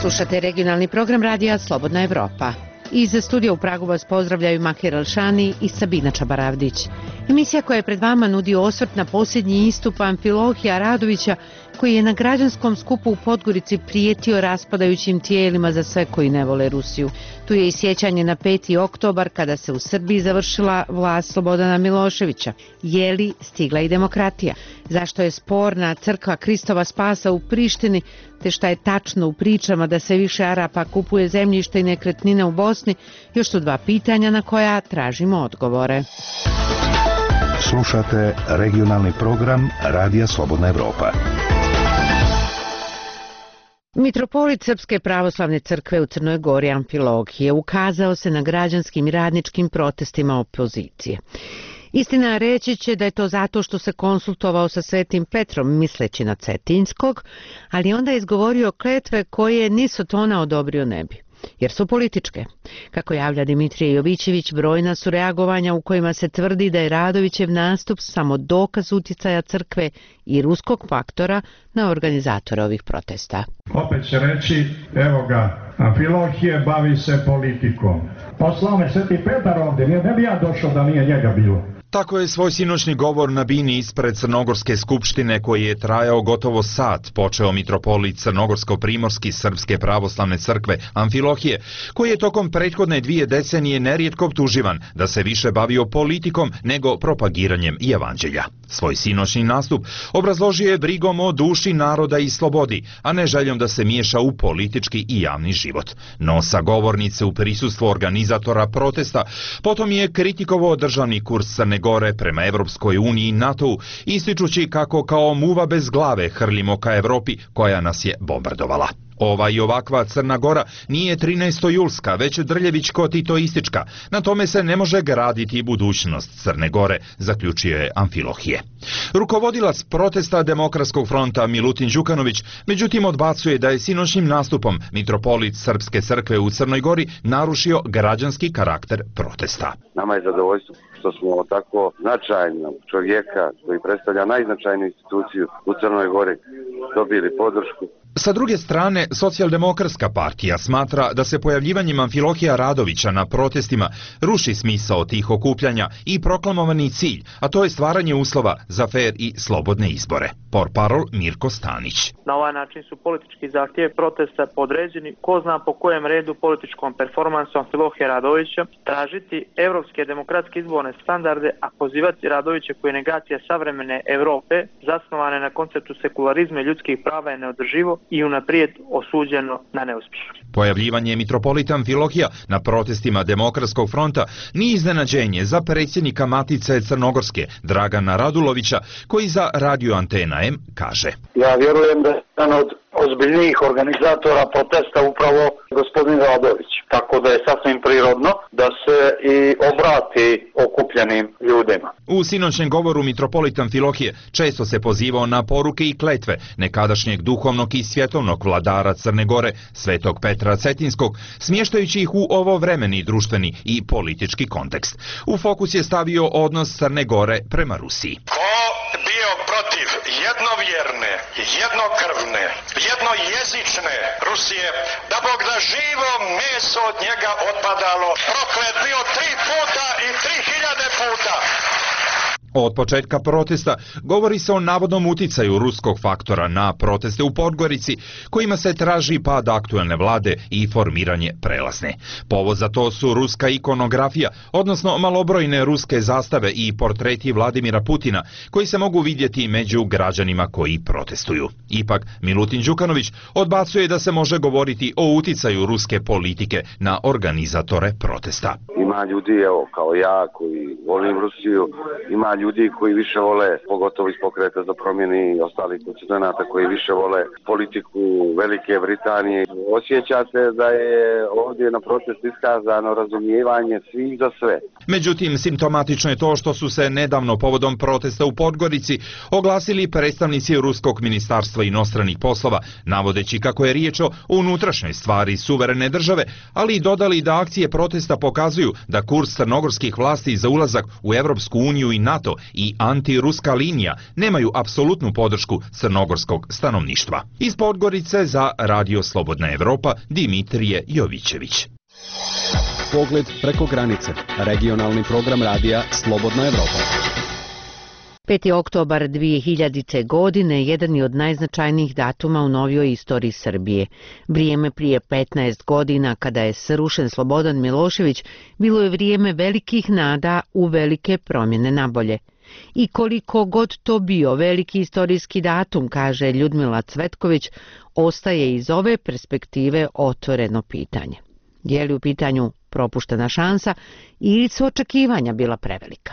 Slušate regionalni program radija Slobodna Evropa. Iz studija u Pragu vas pozdravljaju Mahir Alšani i Sabina Čabaravdić. Emisija koja je pred vama nudi osvrt na posljednji istup Amfilohija Radovića, koji je na građanskom skupu u Podgorici prijetio raspadajućim tijelima za sve koji ne vole Rusiju. Tu je i sjećanje na 5. oktobar kada se u Srbiji završila vlast Slobodana Miloševića. Je li stigla i demokratija? Zašto je sporna crkva Kristova Spasa u Prištini, te šta je tačno u pričama da se više Arapa kupuje zemljište i nekretnine u Bosni, još su dva pitanja na koja tražimo odgovore. Slušate regionalni program Radija Slobodna Evropa. Mitropolit Srpske pravoslavne crkve u Crnoj Gori Amfilohije ukazao se na građanskim i radničkim protestima opozicije. Istina, reći će da je to zato što se konsultovao sa Svetim Petrom misleći na Cetinskog, ali onda je izgovorio kletve koje ni Sotona odobrio ne bi, jer su političke. Kako javlja Dimitrije Jovićević, brojna su reagovanja u kojima se tvrdi da je Radovićev nastup samo dokaz utjecaja crkve i ruskog faktora na organizatore ovih protesta. Opet će reći, evo ga, Amfilohije bavi se politikom. Poslao me Sveti Petar ovdje, ne bi ja došao da nije njega bilo. Tako je svoj sinoćni govor na bini ispred Crnogorske skupštine, koji je trajao gotovo sat, počeo mitropolit Crnogorsko-primorski Srpske pravoslavne crkve Amfilohije, koji je tokom prethodne 2 decenije nerijetko optuživan da se više bavio politikom nego propagiranjem evanđelja. Svoj sinoćni nastup obrazložio je brigom o duši naroda i slobodi, a ne željom da se miješa u politički i javni život. No sa govornice u prisustvu organizatora protesta potom je kritikovao državni kurs Crne Gore prema Evropskoj uniji i NATO-u, ističući kako kao muva bez glave hrlimo ka Evropi koja nas je bombardovala. Ova i ovakva Crna Gora nije 13. već drljevičko-titoistička. Na tome se ne može graditi budućnost Crne Gore, zaključio je Amfilohije. Rukovodilac protesta Demokratskog fronta Milutin Đukanović međutim odbacuje da je sinoćnim nastupom mitropolit Srpske crkve u Crnoj Gori narušio građanski karakter protesta. Nama je zadovoljstvo što smo tako značajnog čovjeka koji predstavlja najznačajniju instituciju u Crnoj Gori dobili podršku. Sa druge strane, Socijaldemokratska partija smatra da se pojavljivanjem Amfilohija Radovića na protestima ruši smisao tih okupljanja i proklamovani cilj, a to je stvaranje uslova za fer i slobodne izbore. Portparol Mirko Stanić. Na ovaj način su politički zahtjevi protesta podređeni, ko zna po kojem redu političkom performansu Amfilohija Radovića, tražiti evropske demokratske izborne standarde, a pozivati Radovića koji je negacija savremene Evrope, zasnovane na konceptu sekularizma i ljudskih prava, je neodrživo i unaprijed osuđeno na neuspjeh. Pojavljivanje mitropolita Amfilohija na protestima Demokratskog fronta nije iznenađenje za predsjednika Matice Crnogorske Dragana Radulovića, koji za Radio Antena M kaže: Ja vjerujem da je jedan od ozbiljnijih organizatora protesta upravo gospodin Radović, tako da je sasvim prirodno da se i obrati okupljenim ljudima. U sinoćnem govoru mitropolit Amfilohije često se pozivao na poruke i kletve nekadašnjeg duhovnog i svjetovnog vladara Crne Gore, Svetog Petra Cetinskog, smještajući ih u ovovremeni društveni i politički kontekst. U fokus je stavio odnos Crne Gore prema Rusiji. Ko bio protiv jednovjerne, jednokrvne, jednojezične Rusije, da Bog da živo meso od njega otpadalo, proklet bio 3 puta i 3000 puta. Od početka protesta govori se o navodnom uticaju ruskog faktora na proteste u Podgorici, kojima se traži pad aktuelne vlade i formiranje prelazne. Povod za to su ruska ikonografija, odnosno malobrojne ruske zastave i portreti Vladimira Putina, koji se mogu vidjeti među građanima koji protestuju. Ipak, Milutin Đukanović odbacuje da se može govoriti o uticaju ruske politike na organizatore protesta. Ima ljudi, evo, kao ja, koji volim Rusiju, ima ljudi koji više vole, pogotovo iz Pokreta za promjene i ostalih konstituenata koji više vole politiku Velike Britanije. Osjeća se da je ovdje na protest iskazano razumijevanje svih za sve. Međutim, simptomatično je to što su se nedavno povodom protesta u Podgorici oglasili predstavnici Ruskog ministarstva inostranih poslova, navodeći kako je riječ o unutrašnjoj stvari suverene države, ali i dodali da akcije protesta pokazuju da kurs crnogorskih vlasti za ulazak u Evropsku uniju i NATO NATO i antiruska linija nemaju apsolutnu podršku crnogorskog stanovništva. Iz Podgorice za Radio Slobodna Evropa Dimitrije Jovićević. Pogled preko granice. Regionalni program radija Slobodna Evropa. 5. oktobar 2000. godine jedan je od najznačajnijih datuma u novijoj istoriji Srbije. Vrijeme prije 15 godina kada je srušen Slobodan Milošević bilo je vrijeme velikih nada u velike promjene nabolje. I koliko god to bio veliki istorijski datum, kaže Ljudmila Cvetković, ostaje iz ove perspektive otvoreno pitanje. Je li u pitanju propuštena šansa ili su očekivanja bila prevelika?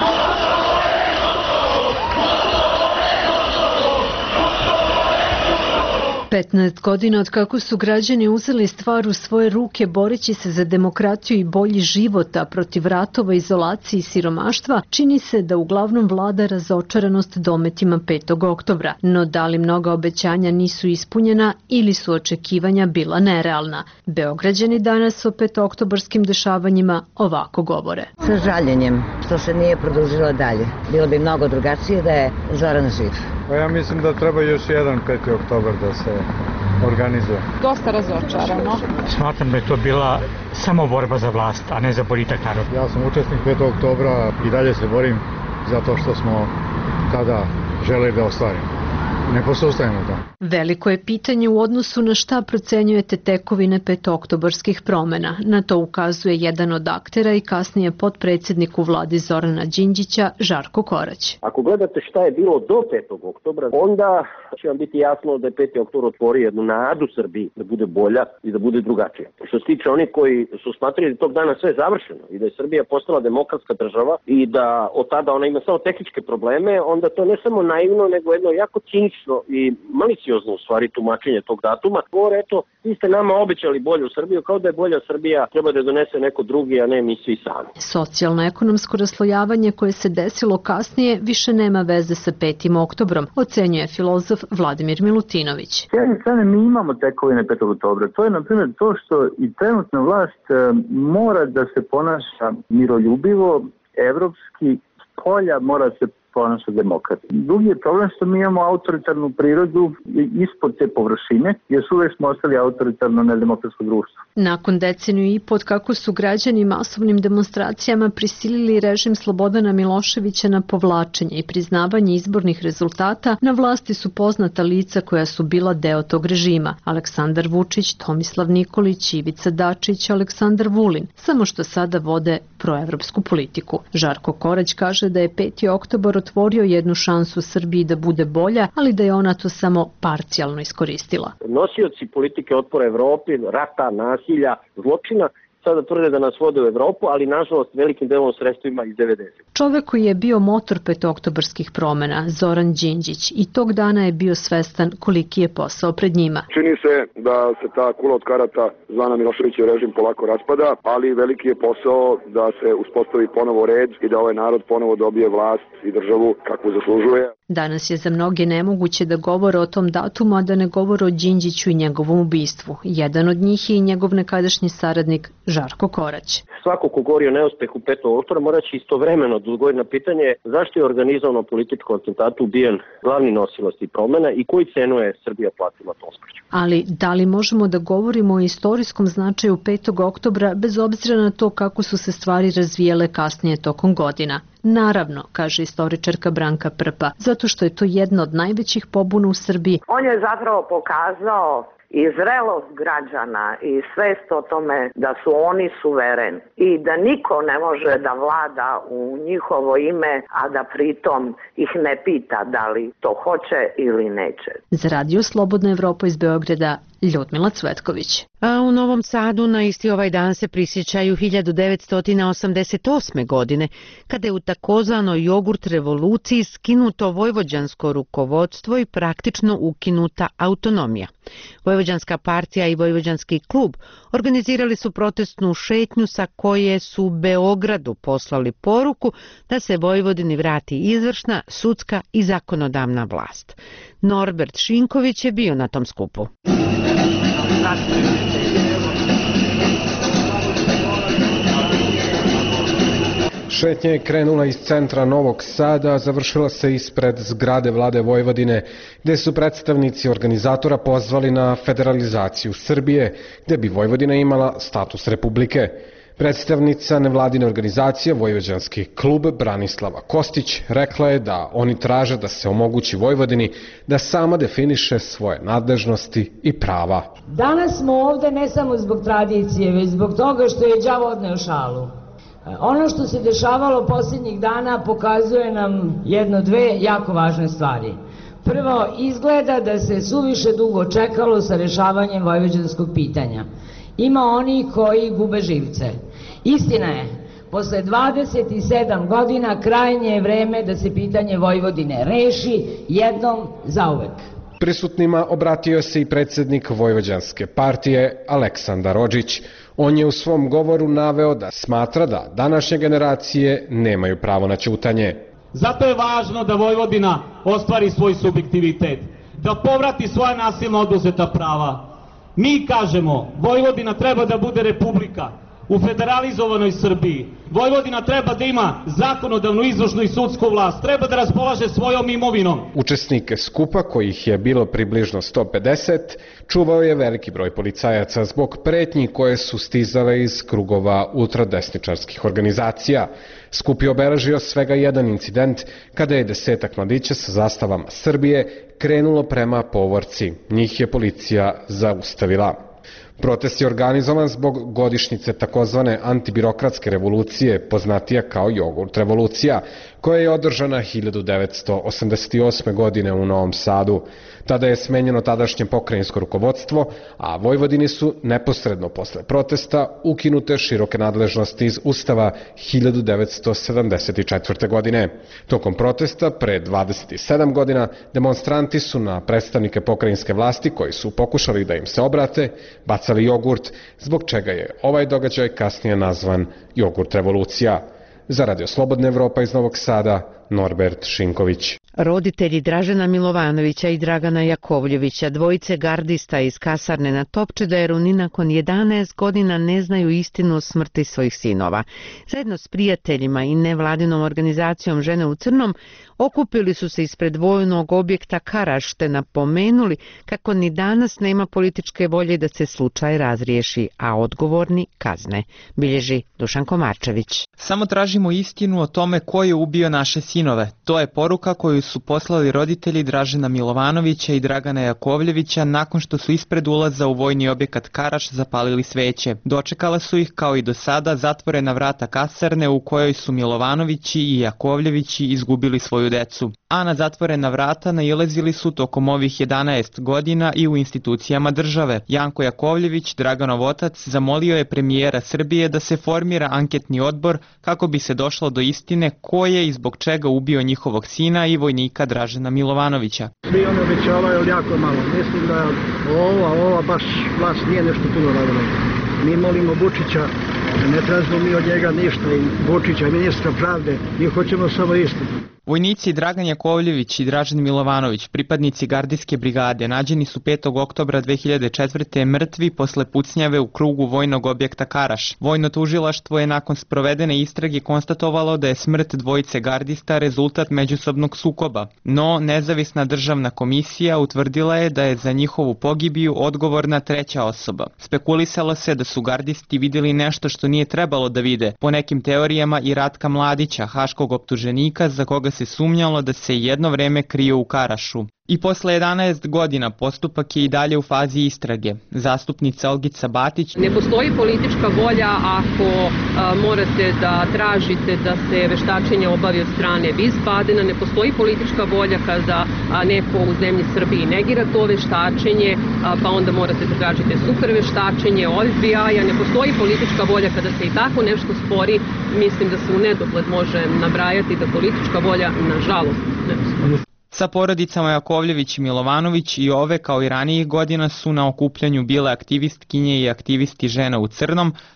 15 godina od kako su građani uzeli stvar u svoje ruke boreći se za demokratiju i bolji život, a protiv ratova, izolacije i siromaštva, čini se da uglavnom vlada razočaranost dometima 5. oktobra. No da li mnoga obećanja nisu ispunjena ili su očekivanja bila nerealna? Beograđani danas o 5-oktobarskim dešavanjima ovako govore. Sa žaljenjem što se nije produžilo dalje. Bilo bi mnogo drugačije da je Zoran živ. Pa ja mislim da treba još jedan 5. oktobar da se organizuje. Dosta razočarano. Smatram da je to bila samo borba za vlast, a ne za boljitak naroda. Ja sam učesnik 5. oktobra i dalje se borim za to što smo tada želeli da ostvarimo. Ne posustajemo to. Veliko je pitanje u odnosu na šta procenjujete tekovine 5-oktobarskih promjena. Na to ukazuje jedan od aktera i kasnije potpredsjednik u vladi Zorana Đinđića, Žarko Korać. Ako gledate šta je bilo do 5. oktobra, onda će vam biti jasno da je 5. oktobar otvorio jednu nadu Srbiji da bude bolja i da bude drugačija. Što se tiče onih koji su smatrali da tog dana sve je završeno i da je Srbija postala demokratska država i da od tada ona ima samo tehničke probleme, onda to ne samo naivno, nego jedno jako cinično i maliciozno u stvari tumačenje tog datuma. Govore, eto, vi ste nama obećali bolju Srbiju, kao da je bolja Srbija treba da donese neko drugi, a ne mi svi sami. Socijalno-ekonomsko raslojavanje koje se desilo kasnije više nema veze sa 5. oktobrom, ocenjuje filozof Vladimir Milutinović. S jedne strane mi imamo tekovine 5. oktobra. To je, na primjer, to što i trenutna vlast mora da se ponaša miroljubivo, evropski, polja mora se ponaša demokrati. Drugi je problem što mi imamo autoritarnu prirodu ispod te površine, jer uvek smo ostali autoritarno nedemokratsko društvo. Nakon deceniju i pod kako su građani masovnim demonstracijama prisilili režim Slobodana Miloševića na povlačenje i priznavanje izbornih rezultata, na vlasti su poznata lica koja su bila deo tog režima. Aleksandar Vučić, Tomislav Nikolić, Ivica Dačić, Aleksandar Vulin, samo što sada vode proevropsku politiku. Žarko Korać kaže da je 5. oktobar otvorio jednu šansu Srbiji da bude bolja, ali da je ona to samo parcijalno iskoristila. Nosioci politike otpora Evropi, rata, nasilja, zločina, sada tvrde da nas vode u Evropu, ali nažalost velikim delom sredstvima iz 90. Čovek koji je bio motor 5-oktobarskih promjena, Zoran Đinđić, i tog dana je bio svestan koliki je posao pred njima. Čini se da se ta kula od karata zvana Miloševićev režim polako raspada, ali veliki je posao da se uspostavi ponovo red i da ovaj narod ponovo dobije vlast i državu kakvu zaslužuje. Danas je za mnoge nemoguće da govore o tom datumu, a da ne govore o Đinđiću i njegovom ubistvu. Jedan od njih je i njegov nekadašnji saradnik Žarko Korać. Svako ko govori o neuspehu 5. oktobra mora će istovremeno da odgovori na pitanje zašto je organizovano političko atentatu ubijen glavni nosilac tih promjena i koju cenu je Srbija platila tom smrću. Ali da li možemo da govorimo o istorijskom značaju 5. oktobra bez obzira na to kako su se stvari razvijele kasnije tokom godina? Naravno, kaže istoričarka Branka Prpa, zato što je to jedna od najvećih pobuna u Srbiji. On je zapravo pokazao i zrelost građana i svest o tome da su oni suveren i da niko ne može da vlada u njihovo ime, a da pritom ih ne pita da li to hoće ili neće. Za Radio Slobodna Evropa iz Beograda, Ljudmila Cvetković. A u Novom Sadu na isti ovaj dan se prisjećaju 1988. godine, kada je u takozvanoj jogurt revoluciji skinuto vojvođansko rukovodstvo i praktično ukinuta autonomija. Vojvođanska partija i Vojvođanski klub organizirali su protestnu šetnju sa koje su Beogradu poslali poruku da se Vojvodini vrati izvršna, sudska i zakonodavna vlast. Norbert Šinković je bio na tom skupu. Šetnja je krenula iz centra Novog Sada, a završila se ispred zgrade vlade Vojvodine, gde su predstavnici organizatora pozvali na federalizaciju Srbije, gde bi Vojvodina imala status republike. Predstavnica nevladine organizacije Vojvođanski klub Branislava Kostić rekla je da oni traže da se omogući Vojvodini da sama definiše svoje nadležnosti i prava. Danas smo ovde ne samo zbog tradicije, već zbog toga što je đavo odneo šalu. Ono što se dešavalo posljednjih dana pokazuje nam dve jako važne stvari. Prvo, izgleda da se suviše dugo čekalo sa rešavanjem vojvođanskog pitanja. Ima oni koji gube živce. Istina je, posle 27 godina krajnje je vreme da se pitanje Vojvodine reši jednom zauvek. Prisutnima obratio se i predsjednik Vojvođanske partije Aleksandar Odžić. On je u svom govoru naveo da smatra da današnje generacije nemaju pravo na ćutanje. Zato je važno da Vojvodina ostvari svoj subjektivitet, da povrati svoja nasilno oduzeta prava. Mi kažemo, Vojvodina treba da bude republika u federalizovanoj Srbiji. Vojvodina treba da ima zakonodavnu, izvršnu i sudsku vlast, treba da raspolaže svojom imovinom. Učesnike skupa, kojih je bilo približno 150, čuvao je veliki broj policajaca zbog pretnji koje su stizale iz krugova ultradesničarskih organizacija. Skup je obeležio svega jedan incident kada je 10 mladića sa zastavama Srbije krenulo prema Povorci. Njih je policija zaustavila. Protest je organizovan zbog godišnjice takozvane antibirokratske revolucije, poznatija kao jogurt revolucija, koja je održana 1988. godine u Novom Sadu. Tada je smenjeno tadašnje pokrajinsko rukovodstvo, a Vojvodini su neposredno posle protesta ukinute široke nadležnosti iz Ustava 1974. godine. Tokom protesta, pre 27 godina, demonstranti su na predstavnike pokrajinske vlasti koji su pokušali da im se obrate, bacali jogurt, zbog čega je ovaj događaj kasnije nazvan jogurt revolucija. Za Radio Slobodna Evropa iz Novog Sada, Norbert Šinković. Roditelji Dražena Milovanovića i Dragana Jakovljevića, dvojice gardista iz kasarne na Topčederu, ni nakon 11 godina ne znaju istinu o smrti svojih sinova. Zajedno s prijateljima i nevladinom organizacijom Žene u crnom okupili su se ispred vojnog objekta Karaš te napomenuli kako ni danas nema političke volje da se slučaj razriješi, a odgovorni kazne, bilježi Dušan Komarčević. Samo tražimo istinu o tome ko je ubio naše sinove. To je poruka koju su poslali roditelji Dražena Milovanovića i Dragana Jakovljevića nakon što su ispred ulaza u vojni objekat Karaš zapalili sveće. Dočekala su ih kao i do sada zatvorena vrata kasarne u kojoj su Milovanovići i Jakovljevići izgubili svoju decu. A na zatvorena vrata nailazili su tokom ovih 11 godina i u institucijama države. Janko Jakovljević, Draganov otac, zamolio je premijera Srbije da se formira anketni odbor kako bi se došlo do istine ko je i zbog čega ubio njihovog sina i vojnika Dražena Milovanovića. Svi oni obećavaju, ali jako malo. Mislim da ova baš vlast nije nešto puno radila. Mi molimo Vučića, ne tražimo mi od njega ništa, i Vučića, ministra pravde, mi hoćemo samo istinu. Vojnici Dragan Jakovljević i Dražen Milovanović, pripadnici gardijske brigade, nađeni su 5. oktobra 2004. mrtvi posle pucnjave u krugu vojnog objekta Karaš. Vojno tužilaštvo je nakon sprovedene istrage konstatovalo da je smrt dvojice gardista rezultat međusobnog sukoba, no nezavisna državna komisija utvrdila je da je za njihovu pogibiju odgovorna treća osoba. Spekulisalo se da su gardisti vidjeli nešto što nije trebalo da vide, po nekim teorijama i Ratka Mladića, haškog optuženika za koga se sumnjalo da se jedno vreme krio u Karašu. I posle 11 godina postupak je i dalje u fazi istrage. Zastupnica Olgica Batić: ne postoji politička volja ako morate da tražite da se veštačenje obavi od strane Wiesbadena, ne postoji politička volja kada neko u zemlji Srbiji negira to veštačenje, pa onda morate da tražite super veštačenje od FBI-a, ne postoji politička volja kada se i tako nešto spori. Mislim da se u nedogled može nabrajati da politička volja, nažalost, ne postoji. Sa porodicama Jakovljević i Milovanović i ove kao i ranijih godina su na okupljanju bile aktivistkinje i aktivisti Žena u crnom,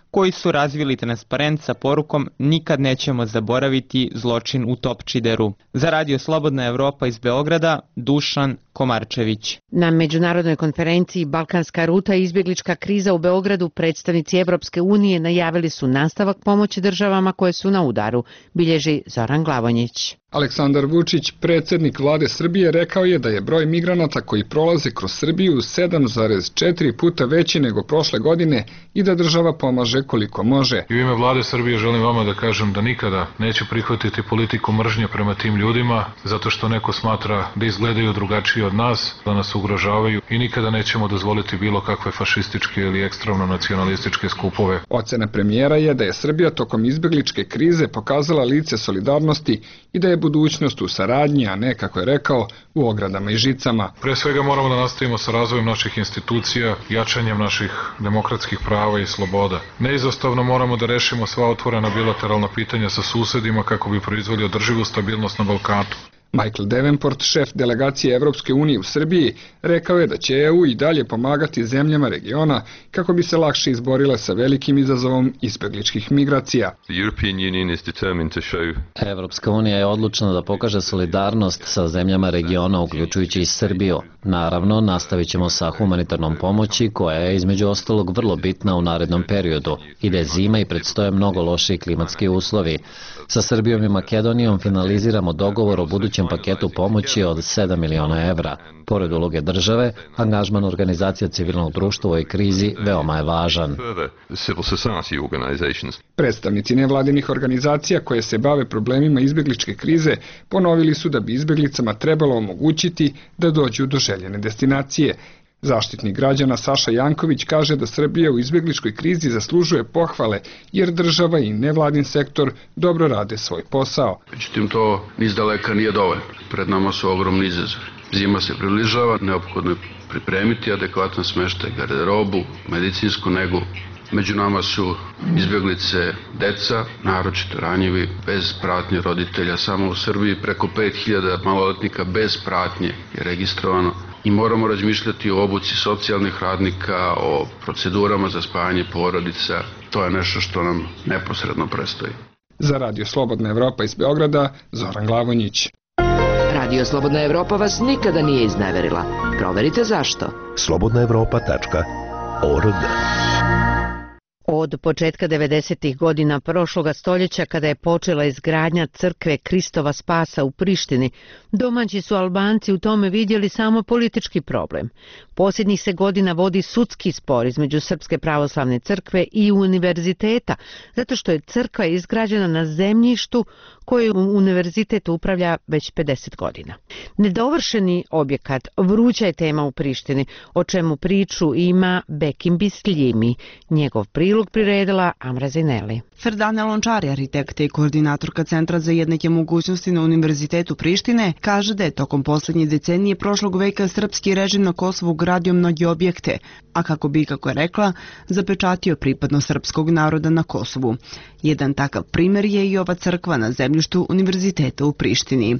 koji su razvili transparent sa porukom "Nikad nećemo zaboraviti zločin u Topčideru". Za Radio Slobodna Evropa iz Beograda, Dušan Komarčević. Na međunarodnoj konferenciji Balkanska ruta i izbjeglička kriza u Beogradu predstavnici Evropske unije najavili su nastavak pomoći državama koje su na udaru, bilježi Zoran Glavonjić. Aleksandar Vučić, predsjednik vlade Srbije, rekao je da je broj migranata koji prolaze kroz Srbiju 7,4 puta veći nego prošle godine i da država pomaže koliko može. U ime vlade Srbije želim vama da kažem da nikada neću prihvatiti politiku mržnje prema tim ljudima zato što neko smatra da izgledaju drugačije od nas, da nas ugrožavaju i nikada nećemo dozvoliti bilo kakve fašističke ili ekstremno nacionalističke skupove. Ocena premijera je da je Srbija tokom izbjegličke krize pokazala lice solidarnosti i da je budućnost u saradnji, a ne, kako je rekao, u ogradama i žicama. Pre svega moramo da nastavimo sa razvojem naših institucija, jačanjem naših demokratskih prava i sloboda. Neizostavno moramo da rešimo sva otvorena bilateralna pitanja sa susedima kako bi proizveli održivu stabilnost na Balkanu. Michael Davenport, šef delegacije Evropske unije u Srbiji, rekao je da će EU i dalje pomagati zemljama regiona kako bi se lakše izborile sa velikim izazovom izbjegličkih migracija. Evropska unija je odlučna da pokaže solidarnost sa zemljama regiona, uključujući i Srbiju. Naravno, nastavit ćemo sa humanitarnom pomoći, koja je između ostalog vrlo bitna u narednom periodu. Ide zima i predstoje mnogo lošiji klimatski uslovi. Sa Srbijom i Makedonijom finaliziramo dogovor o budućem paketu pomoći od 7 miliona evra. Pored uloge države, angažman organizacija civilnog društva u ovoj krizi veoma je važan. Predstavnici nevladinih organizacija koje se bave problemima izbjegličke krize ponovili su da bi izbjeglicama trebalo omogućiti da dođu do željene destinacije. Zaštitnik građana Saša Janković kaže da Srbija u izbjegličkoj krizi zaslužuje pohvale jer država i nevladin sektor dobro rade svoj posao. Međutim, to niz daleka nije dovoljno. Pred nama su ogromni izazovi. Zima se približava, neophodno je pripremiti adekvatan smeštaj, garderobu, medicinsku negu. Među nama su izbjeglice deca, naročito ranjivi, bez pratnje roditelja. Samo u Srbiji preko 5000 maloletnika bez pratnje je registrovano. I moramo razmišljati o obuci socijalnih radnika, o procedurama za spajanje porodica. To je nešto što nam neposredno predstoji. Za Radio Slobodna Evropa iz Beograda, Zoran Glavonjić. Radio Slobodna Evropa vas nikada nije izneverila. Proverite zašto. slobodnaevropa.org. Od početka 90. godina prošloga stoljeća, kada je počela izgradnja crkve Kristova Spasa u Prištini, domaći su Albanci u tome vidjeli samo politički problem. Posljednjih se godina vodi sudski spor između Srpske pravoslavne crkve i univerziteta, zato što je crkva izgrađena na zemljištu koje univerzitet upravlja već 50 godina. Nedovršeni objekat vruća je tema u Prištini, o čemu priču ima Bekim Bisljimi. Njegov prilog priredila Amra Zineli. Ferdana Lončari, arhitekta i koordinatorka Centra za jednake mogućnosti na Univerzitetu Prištine, kaže da je tokom posljednje decenije prošlog veka srpski režim na Kosovu gradio mnoge objekte, a kako bi, kako je rekla, zapečatio pripadnost srpskog naroda na Kosovu. Jedan takav primjer je i ova crkva na zemljištu Univerziteta u Prištini.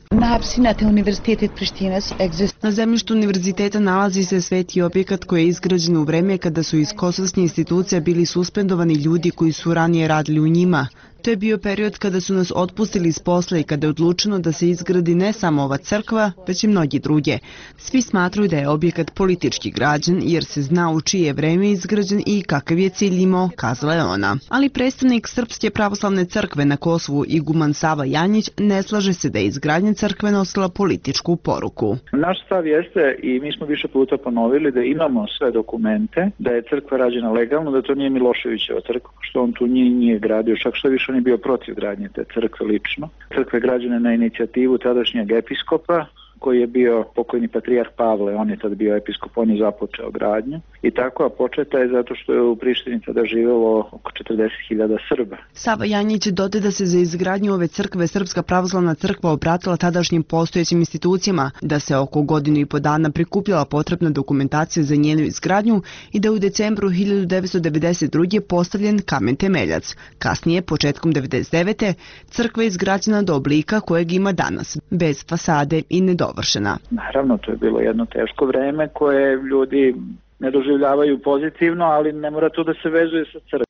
Na zemljištu univerziteta nalazi se sveti objekat koji je izgrađen u vreme kada su iz kosovskih institucija bili suspendovani ljudi koji su ranije radili u njima. To je bio period kada su nas otpustili iz posla i kada je odlučeno da se izgradi ne samo ova crkva, već i mnogi druge. Svi smatruju da je objekat politički građen jer se zna u čije vreme izgrađen i kakav je cilj imao, kazala je ona. Ali predstavnik Srpske pravoslavne crkve na Kosovu, iguman Sava Janjić, ne slaže se da je izgradnja crkve nosila političku poruku. Naš stav jeste, i mi smo više puta ponovili, da imamo sve dokumente, da je crkva rađena legalno, da to nije Miloševićeva crkva, što on tu nije gradio, čak što više on je bio protiv gradnje te crkve lično. Crkve je građena na inicijativu tadašnjeg episkopa, koji je bio pokojni patrijarh Pavle, on je tad bio episkop, on je započeo gradnju. I tako, a početa je zato što je u Prištini tada živelo oko 40.000 Srba. Sava Janjić dodaje da se za izgradnju ove crkve Srpska pravoslavna crkva obratila tadašnjim postojećim institucijama, da se oko godinu i po dana prikupljala potrebna dokumentacija za njenu izgradnju i da u decembru 1992. postavljen kamen temeljac. Kasnije, početkom 1999. crkva je izgrađena do oblika kojeg ima danas, bez fasade i nedovršena. Naravno, to je bilo jedno teško vreme koje ljudi ne doživljavaju pozitivno, ali ne mora to da se vezuje sa crkvom.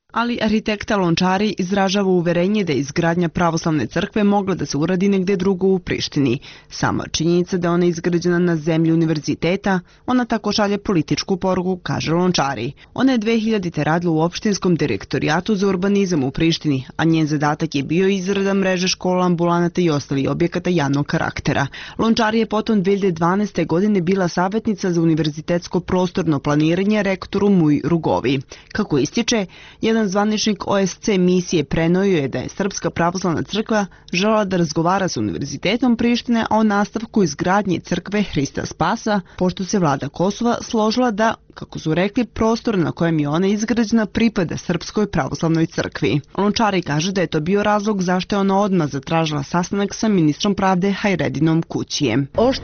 Ali arhitekta Lončari izražava uverenje da je izgradnja pravoslavne crkve mogla da se uradi negde drugo u Prištini. Sama činjenica da ona je izgrađena na zemlji univerziteta, ona tako šalje političku poruku, kaže Lončari. Ona je 2000. radila u opštinskom direktorijatu za urbanizam u Prištini, a njen zadatak je bio izrada mreže škola, ambulanata i ostalih objekata javnog karaktera. Lončari je potom 2012. godine bila savjetnica za univerzitetsko prostorno planiranje rektoru Muj Rugovi. Kako ističe, jedan zvaničnik OSC misije prenojio je da je Srpska pravoslavna crkva želela da razgovara sa Univerzitetom Prištine o nastavku izgradnje crkve Hrista Spasa, pošto se vlada Kosova složila da, kako su rekli, prostor na kojem je ona izgrađena pripada Srpskoj pravoslavnoj crkvi. Lončari kaže da je to bio razlog zašto je ona odmah zatražila sastanak sa ministrom pravde Hajredinom Kućijem.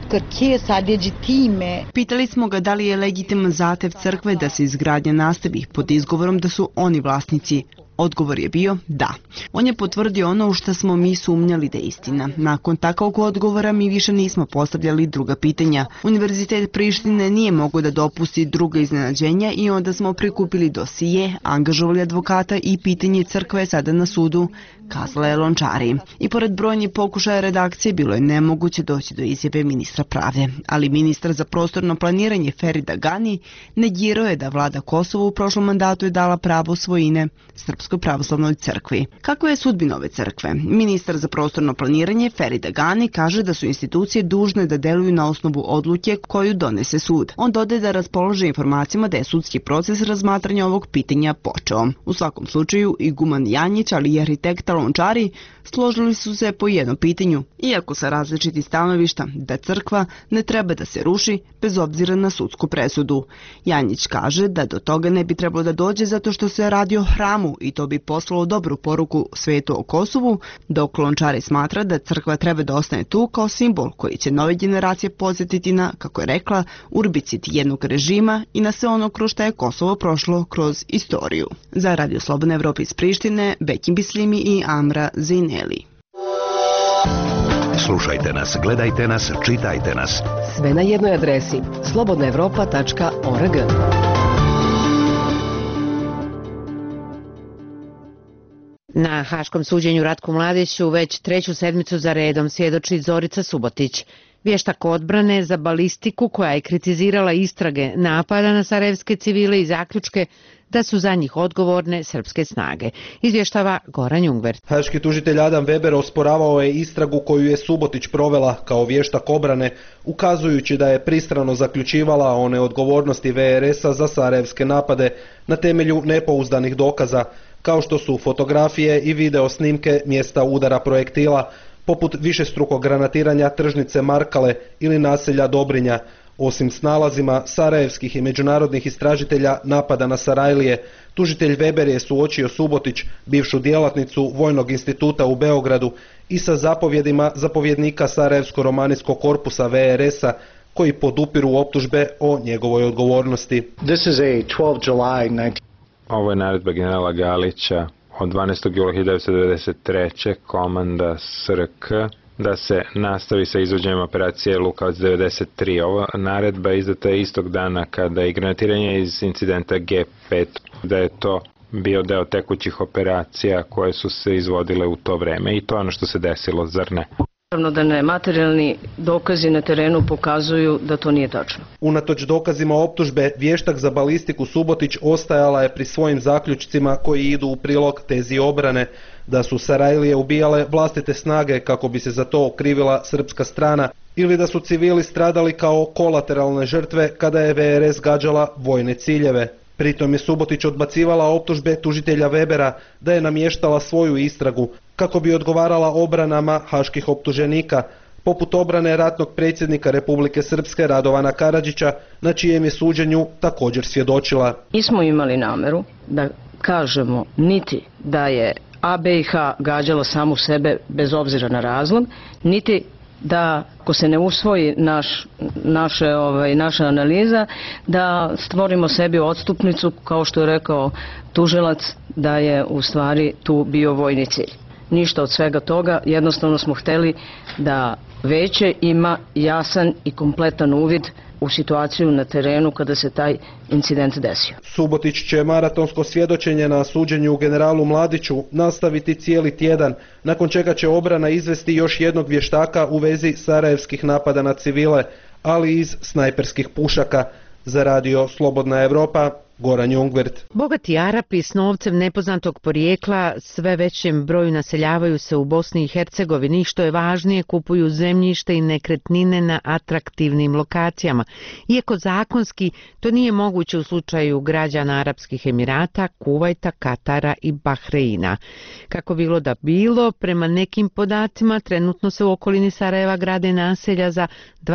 Pitali smo ga da li je legitiman zahtev crkve da se izgradnja nastavi pod izgovorom da su oni vlasnici. Odgovor je bio da. On je potvrdio ono u što smo mi sumnjali da je istina. Nakon takvog odgovora mi više nismo postavljali druga pitanja. Univerzitet Prištine nije mogao da dopusti druga iznenađenja i onda smo prikupili dosije, angažovali advokata i pitanje crkve je sada na sudu, kazala je Lončari. I pored brojnih pokušaja redakcije bilo je nemoguće doći do izjave ministra pravde. Ali ministar za prostorno planiranje Ferida Gani negirao je da vlada Kosova u prošlom mandatu je dala pravo svojine Srpskoj pravoslavnoj crkvi. Kako je sudbina ove crkve? Ministar za prostorno planiranje Ferida Gani kaže da su institucije dužne da deluju na osnovu odluke koju donese sud. On dodaje da raspolože informacijama da je sudski proces razmatranja ovog pitanja počeo. U svakom slučaju, iguman Janjić, ali i arhitekta Lončari složili su se po jednom pitanju, iako sa različitih stanovišta, da crkva ne treba da se ruši bez obzira na sudsku presudu. Janjić kaže da do toga ne bi trebalo da dođe zato što se radi o hramu i to bi poslalo dobru poruku svetu o Kosovu, dok Lončari smatra da crkva treba da ostane tu kao simbol koji će nove generacije podsjetiti na, kako je rekla, urbicid jednog režima i na sve ono kroz što je Kosovo prošlo kroz istoriju. Za Radio Slobodna Evropa iz Prištine, Bekim Bislimi i Amra Zejneli. Slušajte nas, gledajte nas, čitajte nas. Sve na jednoj adresi slobodnaevropa.org. Na haškom suđenju Ratku Mladiću već treću sedmicu za redom svjedoči Zorica Subotić, vještak odbrane za balistiku koja je kritizirala istrage napada na sarajevske civile i zaključke da su za njih odgovorne srpske snage. Izvještava Goran Jungvert. Haški tužitelj Adam Weber osporavao je istragu koju je Subotić provela kao vještak obrane, ukazujući da je pristrano zaključivala o neodgovornosti VRS-a za sarajevske napade na temelju nepouzdanih dokaza, kao što su fotografije i video snimke mjesta udara projektila, poput višestrukog granatiranja tržnice Markale ili naselja Dobrinja. Osim s nalazima sarajevskih i međunarodnih istražitelja napada na Sarajlije, tužitelj Weber je suočio Subotić, bivšu djelatnicu Vojnog instituta u Beogradu, i sa zapovjedima zapovjednika Sarajevsko-romanijskog korpusa VRS-a, koji podupiru optužbe o njegovoj odgovornosti. Ovo je naredba generala Galića od 12. jula 1993. komanda SRK da se nastavi sa izvođenjem operacije Lukavac 93. Ova naredba je izdata istog dana kada je granatiranje iz incidenta G5, da je to bio deo tekućih operacija koje su se izvodile u to vreme i to je ono što se desilo, zar ne? Naravno da ne, materijalni dokazi na terenu pokazuju da to nije tačno. Unatoč dokazima optužbe, vještak za balistiku Subotić ostajala je pri svojim zaključcima koji idu u prilog tezi obrane, da su Sarajlije ubijale vlastite snage kako bi se za to okrivila srpska strana ili da su civili stradali kao kolateralne žrtve kada je VRS gađala vojne ciljeve. Pritom je Subotić odbacivala optužbe tužitelja Webera da je namještala svoju istragu kako bi odgovarala obranama haških optuženika, poput obrane ratnog predsjednika Republike Srpske Radovana Karadžića, na čijem je suđenju također svjedočila. Nismo imali nameru da kažemo niti da je ABiH gađala samu sebe bez obzira na razlog, niti da ako se ne usvoji naša analiza, da stvorimo sebi odstupnicu, kao što je rekao tužilac, da je u stvari tu bio vojni cilj. Ništa od svega toga, jednostavno smo htjeli da veće ima jasan i kompletan uvid u situaciju na terenu kada se taj incident desio. Subotić će maratonsko svjedočenje na suđenju generalu Mladiću nastaviti cijeli tjedan, nakon čega će obrana izvesti još jednog vještaka u vezi sarajevskih napada na civile, ali iz snajperskih pušaka. Za radio Slobodna Evropa, Goran Jungvert. Bogati Arapi s novcem nepoznatog porijekla sve većem broju naseljavaju se u Bosni i Hercegovini, što je važnije, kupuju zemljište i nekretnine na atraktivnim lokacijama. Iako zakonski to nije moguće u slučaju građana Arapskih Emirata, Kuvajta, Katara i Bahreina. Kako bilo da bilo, prema nekim podacima trenutno se u okolini Sarajeva grade naselja za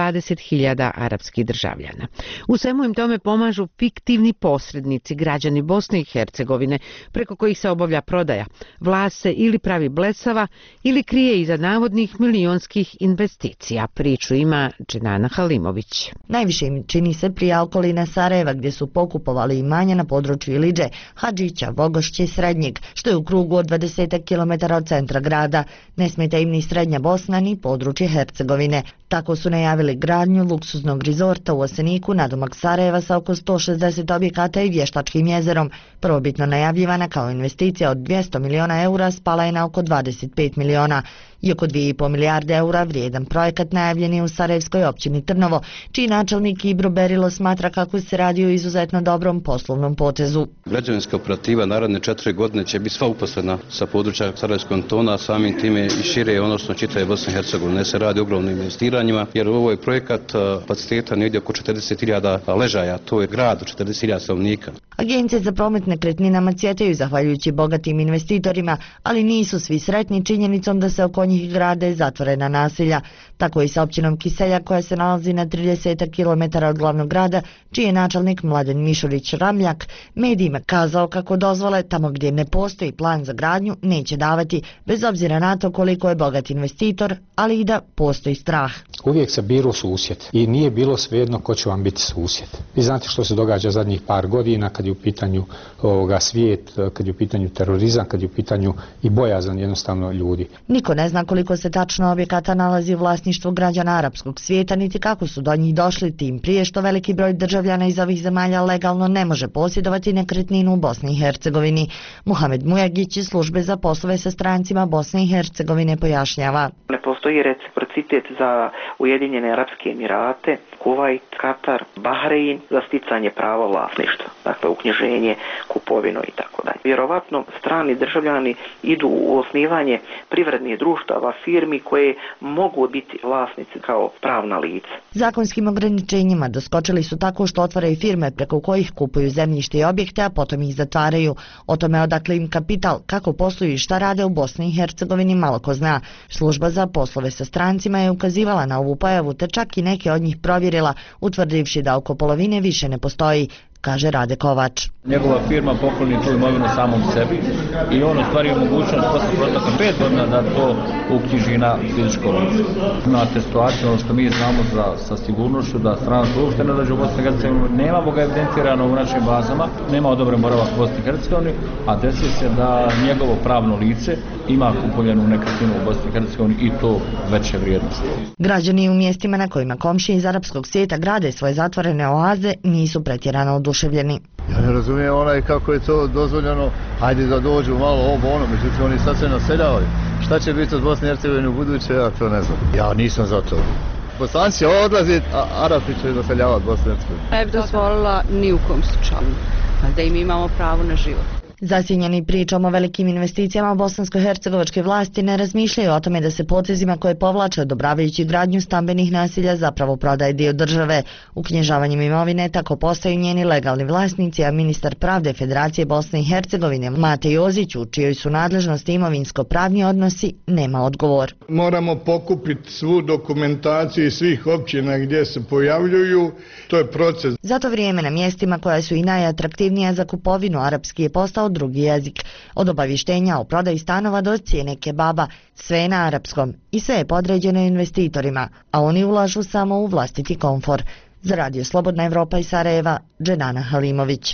20.000 arapskih državljana. U svemu im tome pomažu fiktivni posrednici, građani Bosne i Hercegovine, preko kojih se obavlja prodaja. Vlast se ili pravi blesava ili krije iza navodnih milionskih investicija. Priču ima Dženana Halimović. Najviše im čini se prije okoline Sarajeva, gdje su pokupovali imanja na području Iliđe, Hadžića, Vogošće i Srednjeg, što je u krugu od 20 km od centra grada. Ne smeta im ni Srednja Bosna ni područje Hercegovine. Tako su najavili gradnju luksuznog rizorta u Oseniku, nadomak Sarajeva sa oko 160 objekata i vještačkim jezerom. Prvobitno najavljivana kao investicija od 200 miliona eura spala je na oko 25 miliona. I oko 2,5 milijarde eura vrijedan projekat najavljen je u sarajevskoj općini Trnovo, čiji načelnik Ibro Berilo smatra kako se radi o izuzetno dobrom poslovnom potezu. Građevinska operativa naredne 4 godine će biti sva uposlena sa područja Sarajevskog kantona, samim time i šire, odnosno čitave Bosne i Hercegovine. Se radi o ogromnim investiranjima, jer ovo je projekat kapaciteta negdje oko 40.000 ležaja, to je grad od 40.000 stanovnika. Agencije za promet nekretninama cvjetaju zahvaljujući bogatim investitorima, ali nisu svi sretni činjenicom da se oko njih grade zatvorena naselja. Tako i sa općinom Kiselja, koja se nalazi na 30 km od glavnog grada, čiji je načelnik Mladen Mišurić Ramljak medijima kazao kako dozvole tamo gdje ne postoji plan za gradnju neće davati, bez obzira na to koliko je bogat investitor, ali i da postoji strah. Uvijek se biro susjed i nije bilo svejedno ko će vam biti susjed. Vi znate što se događa zadnjih par godina kad je u pitanju svijet, kad je u pitanju terorizam, kad je u pitanju i bojazan jednostavno ljudi. Niko ne zna koliko se tačno objekata nalazi u vlasništvu građana arapskog svijeta, niti kako su do njih došli, tim prije što veliki broj državljana iz ovih zemalja legalno ne može posjedovati nekretninu u Bosni i Hercegovini. Muhamed Mujagić iz službe za poslove sa strancima Bosne i Hercegovine pojašnjava. Ne postoji reciprocitet za Ujedinjene Arapske Emirate, Kuvajt, Katar, Bahrein za sticanje prava vlasništva, dakle uknjiženje, kupovinu i tako dalje. Vjerovatno strani državljani idu u osnivanje privrednih društava, firmi koje mogu biti vlasnici kao pravna lica. Zakonskim ograničenjima doskočili su tako što otvaraju firme preko kojih kupuju zemljište i objekte, a potom ih zatvaraju. O tome odakle im kapital, kako posluju i šta rade u Bosni i Hercegovini malo ko zna. Služba za poslove sa strancima je ukazivala na ovu pojavu, te čak i neke od njih provjerila, utvrdivši da oko polovine više ne postoji, kaže Rade Kovač. Njegova firma pokloni tu imovinu samom sebi i on ostvario mogućnost posle proteka 5 godina da to uknjiži na fizičko lice. Imate situaciju, ono što mi znamo sa sigurnošću, da stranac uopšte ne dođe u Bosni i Hercegovini, nemamo ga evidentirano u našim bazama, nema odobren boravak u Bosni i Hercegovini, a desi se da njegovo pravno lice ima kupovljenu nekretninu u Bosni i Hercegovini i to veće vrijednosti. Građani u mjestima na kojima komšije iz arapskog svijeta grade svoje zatvorene oaze nisu pretjerano oduševljeni. Ja ne razumijem kako je to dozvoljeno, ajde da dođu malo ono, međutim oni sad se naseljavaju. Šta će biti od Bosne i Hercegovine u buduće, ja to ne znam. Ja nisam za to. Bosanci će odlaziti, a Arapi će naseljavati Bosnu i Hercegovinu. Ne bi dozvolila ni u kom slučaju, da im imamo pravo na život. Zasjenjeni pričom o velikim investicijama bosansko-hercegovačke vlasti ne razmišljaju o tome da se potezima koje povlače odobravajući gradnju stambenih naselja zapravo prodaje dio države. Uknjižavanjem imovine tako postaju njeni legalni vlasnici, a ministar pravde Federacije Bosne i Hercegovine Mate Jozić, u čijoj su nadležnosti imovinsko-pravni odnosi, nema odgovor. Moramo pokupiti svu dokumentaciju iz svih općina gdje se pojavljuju, to je proces. Zato vrijeme na mjestima koja su i najatraktivnija za kupovinu arapski je postao drugi jezik. Od obavještenja o prodaji stanova do cijene kebaba, sve je na arapskom i sve je podređeno investitorima, a oni ulažu samo u vlastiti komfor. Za radio Slobodna Evropa iz Sarajeva, Dženana Halimović.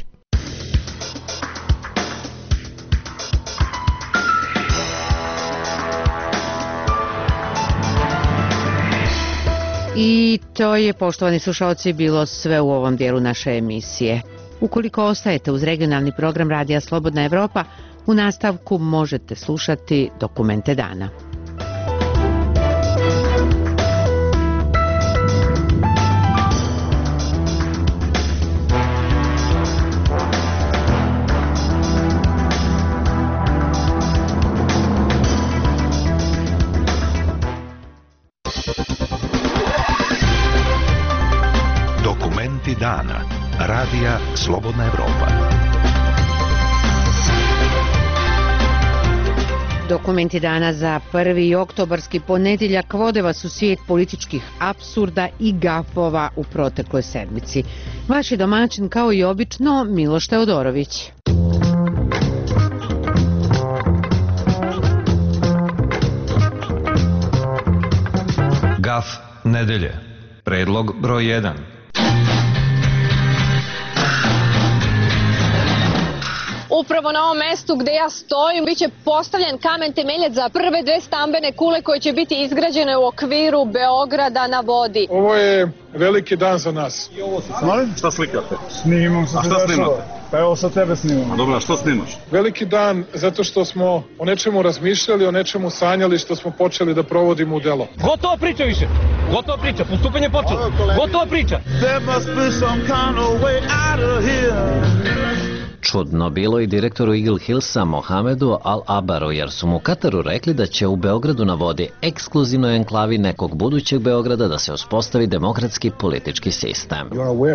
I to je, poštovani slušalci, bilo sve u ovom dijelu naše emisije. Ukoliko ostajete uz regionalni program Radija Slobodna Evropa, u nastavku možete slušati Dokumente dana. Dokumenti dana. Radija Slobodna Evropa. Dokumenti dana za 1. oktobarski ponedjeljak vode vas u svijet političkih apsurda i gafova u protekloj sedmici. Vaš je domaćin kao i obično Miloš Teodorović. Gaf nedelje. Predlog broj 1. Upravo na ovom mestu gde ja stojim biće postavljen kamen temeljac za prve 2 stambene kule koje će biti izgrađene u okviru Beograda na vodi. Ovo je veliki dan za nas. Molim? Šta slikate? Snimam se. A šta snimate? Pa evo sa tebe snimam. A dobro, a što snimaš? Veliki dan zato što smo o nečemu razmišljali, o nečemu sanjali, što smo počeli da provodimo u delo. Gotova priča više. Gotova priča. Postupanje počelo. Gotova priča. There must be some kind of way out of here. Čudno bilo i direktoru Eagle Hillsa Mohamedu Al-Abaru, jer su mu u Kataru rekli da će u Beogradu na vodi, ekskluzivnoj enklavi nekog budućeg Beograda, da se uspostavi demokratski politički sistem.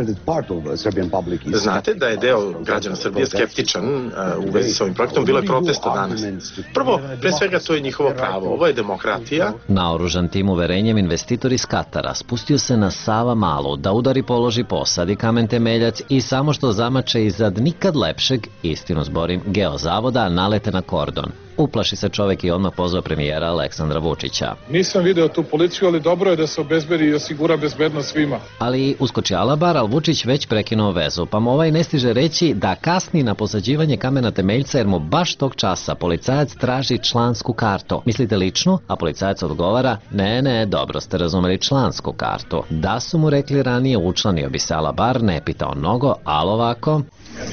Znate da je deo građana Srbije skeptičan u vezi sa ovim projektom. Bilo je protesta danas. Prvo, pre svega, to je njihovo pravo. Ovo je demokratija. Naoružan tim uverenjem, investitor iz Katara spustio se na Sava Malu da udari, položi, posadi kamen temeljac i samo što zamače izad nikad lepšeg, istinu zborim, geozavoda, nalete na kordon. Uplaši se čovek i odmah pozvao premijera Aleksandra Vučića. Nisam video tu policiju, ali dobro je da se obezbedi i osigura bezbednost svima. Ali uskoči Alabar, ali Vučić već prekinuo vezu, pa mu ovaj ne stiže reći da kasni na posađivanje kamena temeljca jer mu baš tog časa policajac traži člansku kartu. Mislite ličnu? A policajac odgovara, ne, dobro ste razumeli, člansku kartu. Da su mu rekli ranije, učlanio bi se Alabar, ne pitao mnogo, ali ovako...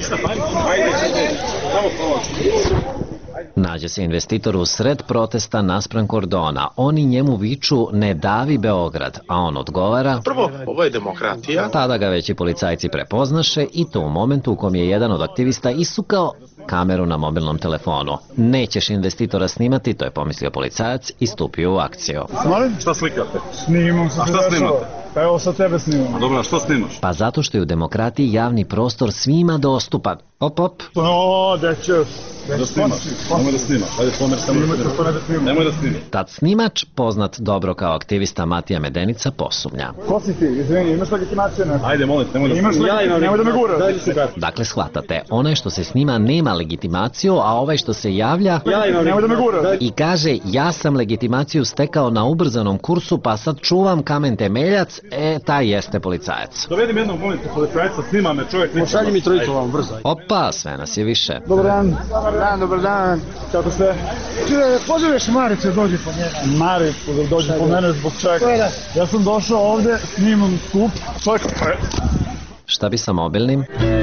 Nađe se investitor u sred protesta naspram kordona. Oni njemu viču ne davi Beograd, a on odgovara... Prvo, ovo je demokratija. Tada ga već i policajci prepoznaše i to u momentu u kom je jedan od aktivista isukao kameru na mobilnom telefonu. Nećeš investitora snimati, to je pomislio policajac i stupio u akciju. Molim? Šta slikate? Snimam se. A šta snimate? Pa evo sa tebe snimam. A dobro, a što snimaš? Pa zato što je u demokratiji javni prostor svima dostupan. Op. No, deće. Da snimaš. Nemoj da snimaš. Ajde, pomer samo da snimaš. Nemoj da snimaš. Tad snimač, poznat dobro kao aktivista Matija Medenica, posumnja. Ko si ti? Izvini, imaš legitimaciju? Ajde, molim, nemoj da snimaš. Nemoj da me gura. Dakle, shvatate, onaj što se snima nema legitimaciju, a ovaj što se javlja... Nemoj da me gura. I kaže, ja sam legitimaciju stekao na ubrzanom kursu, pa sad čuvam kamen temeljac, taj jeste policajac. Dovedim jednog momenta policajca, snima me čovjek... Šalji mi trojicu vam, brzo. Opa, sve nas je više. Dobar dan. Dobar dan. Kako ste? Poziveš Maricu, dođi po mene. Maricu, dođi po mene zbog čega. Ja sam došao ovde, snimam skup. Šta bi sa mobilnim?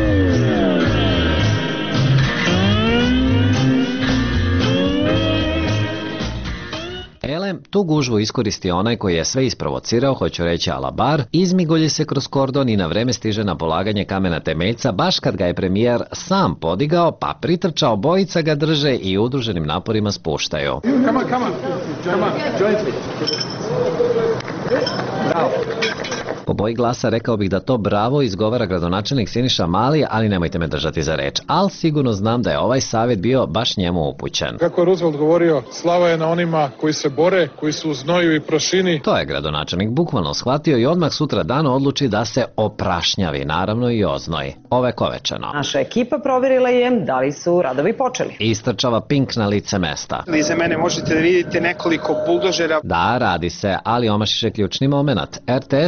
Tu gužvu iskoristi onaj koji je sve isprovocirao, hoću reći Alabar, izmigolji se kroz kordon i na vreme stiže na polaganje kamena temeljca, baš kad ga je premijer sam podigao, pa pritrča, obojica ga drže i udruženim naporima spuštaju. Come on, join me. Bravo. Po boji glasa rekao bih da to bravo izgovara gradonačelnik Siniša Mali, ali nemojte me držati za reč. Ali sigurno znam da je ovaj savjet bio baš njemu upućen. Kako je Roosevelt govorio, slava je na onima koji se bore, koji su u znoju i prašini. To je gradonačelnik bukvalno shvatio i odmah sutra dan odluči da se oprašnjavi, naravno i oznoji. Ovekovečeno. Naša ekipa provjerila je da li su radovi počeli. Istrčava Pink na lice mesta. Iza mene možete da vidite nekoliko buldožera. Da, radi se, ali omašiše ključni moment. RTS na licu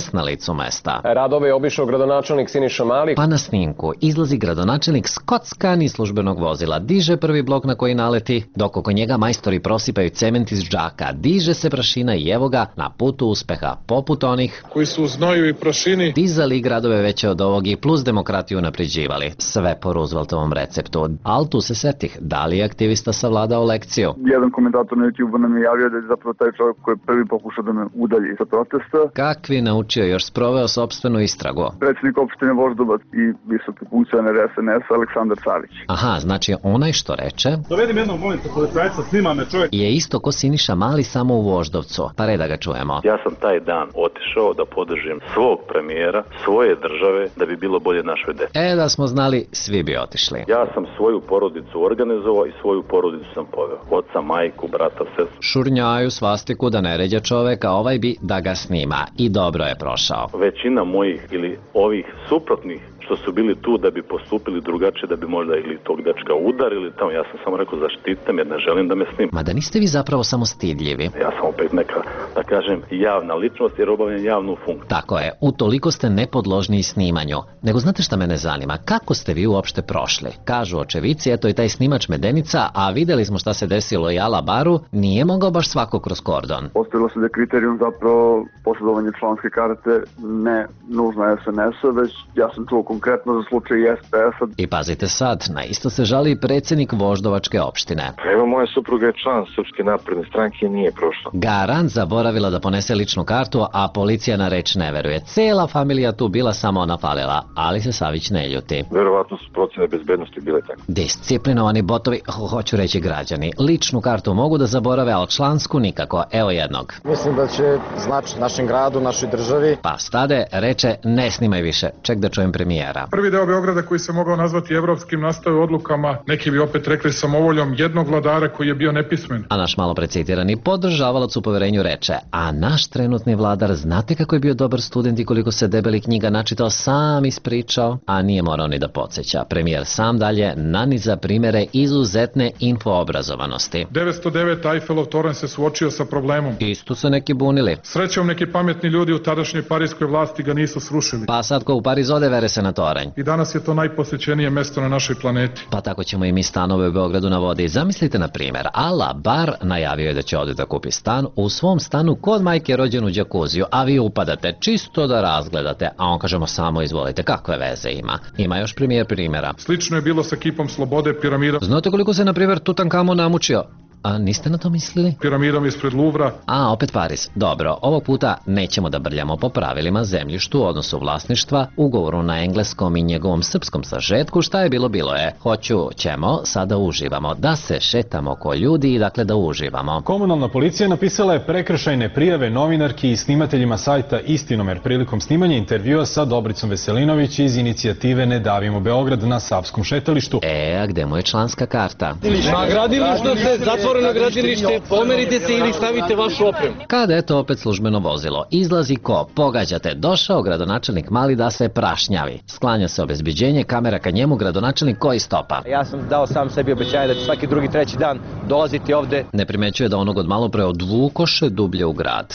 licu mesta. Radove je obišao gradonačelnik Siniša Mali. Pa na snimku izlazi gradonačelnik skockan iz službenog vozila, diže prvi blok na koji naleti, dok oko njega majstori prosipaju cement iz džaka, diže se prašina i evo ga na putu uspeha, poput onih koji su u znoju i prašini dizali gradove veće od ovog i plus demokratiju napređivali. Sve po Rooseveltovom receptu. Al tu se setih, da li je aktivista savladao lekciju? Jedan komentator na YouTube nam je javio da je zapravo taj čovjek koji je prvi pokušao da me udalji sa protesta. Kakvi naučio, još sproveo sopstvenu istragu. Predsjednik opštine Voždovac i visoki funkcioner SNS Aleksandar Savić. Aha, znači onaj što reče dovedim jednog momenta policajca, snima me čovjek. Je isto ko Siniša Mali, samo u Voždovcu. Pa red da ga čujemo. Ja sam taj dan otišao da podržim svog premijera, svoje države, da bi bilo bolje našoj deci. Da smo znali, svi bi otišli. Ja sam svoju porodicu organizovao i svoju porodicu sam poveo. Oca, majku, brata, sestru. Šurnjaju svastiku da ne ređa čoveka, ovaj bi da ga snima. I dobro je prošao. Većina mojih ili ovih suprotnih što su bili tu da bi postupili drugačije, da bi možda ili tog dečka udarili tamo. Ja sam samo rekao zaštite me jer ne želim da me snima. Ma da niste vi zapravo samo stidljivi? Ja sam opet neka, da kažem, javna ličnost jer obavljam javnu funkciju. Tako je, utoliko ste nepodložni snimanju. Nego znate šta mene zanima? Kako ste vi uopšte prošli? Kažu očevici, eto i taj snimač Medenica, a videli smo šta se desilo i Ala Baru, nije mogao baš svako kroz kordon. Postavilo se da je kriterijum zapravo posjedovanje članske karte, ne nužno SNS-a, već ja sam čuo konkretno za slučaj SPS-a. I pazite sad, na isto se žali i predsjednik Voždovačke opštine. Evo, moja supruga je član Srpske napredne stranke i nije prošla. Garant zaboravila da ponese ličnu kartu, a policija na reč ne veruje. Cela familija tu bila, samo ona falila, ali se Savić ne ljuti. Verovatno su procene bezbednosti bile tako. Disciplinovani botovi, hoću reći građani, ličnu kartu mogu da zaborave, ali člansku nikako. Evo jednog. Mislim da će znači našem gradu, našoj državi. Pa stade, reče, ne snimaj više, ček da čujem premijera. Prvi deo Beograda koji se mogao nazvati evropskim nastao odlukama, neki bi opet rekli samovoljom jednog vladara koji je bio nepismen. A naš malo precitirani podržavalac u poverenju reče, a naš trenutni vladar, znate kako je bio dobar student i koliko se debeli knjiga načitao, sam ispričao, a nije morao ni da podsjeća. Premijer sam dalje naniza primere izuzetne infoobrazovanosti. 909 Eiffelov toranj se suočio sa problemom. Isto su neki bunili. Srećom neki pametni ljudi u tadašnjoj parijskoj vlasti ga nisu srušili. Pa sad ko u Pariz ode, vere se na toranj. I danas je to najposećenije mesto na našoj planeti. Pa tako ćemo i mi stanove u Beogradu na vodi. Zamislite na primjer, Ala Bar najavio je da će ode da kupi stan, u svom stanu kod majke rođen u džakuziju, a vi upadate čisto da razgledate, a on kažemo samo izvolite, kakve veze ima. Ima još primjera. Slično je bilo sa kipom Slobode, piramidom. Znate koliko se na primjer Tutankamon namučio? A niste na to mislili? Piramidom ispred Luvra. A, opet Pariz. Dobro, ovog puta nećemo da brljamo po pravilima zemljištu, odnosu vlasništva, ugovoru na engleskom i njegovom srpskom sažetku, šta je bilo je. Ćemo, sada uživamo, da se šetamo ko ljudi i dakle da uživamo. Komunalna policija napisala je prekršajne prijave novinarki i snimateljima sajta Istinomer prilikom snimanja intervjua sa Dobricom Veselinović iz inicijative Ne davimo Beograd na Savskom šetalištu. A gde mu je članska karta? Na gradilištu se zatvoreno gradilište, pomerite se ili stavite vašu opremu. Kada je to opet službeno vozilo, izlazi ko? Pogađate, došao gradonačelnik Mali da se prašnjavi. Sklanja se obezbeđenje, kamera ka njemu, gradonačelnik koji stopa. Ja sam dao sam sebi obećanje da ću svaki drugi, treći dan dolaziti ovde. Ne primećuje da onog od malo pre odvukoše dublje u grad.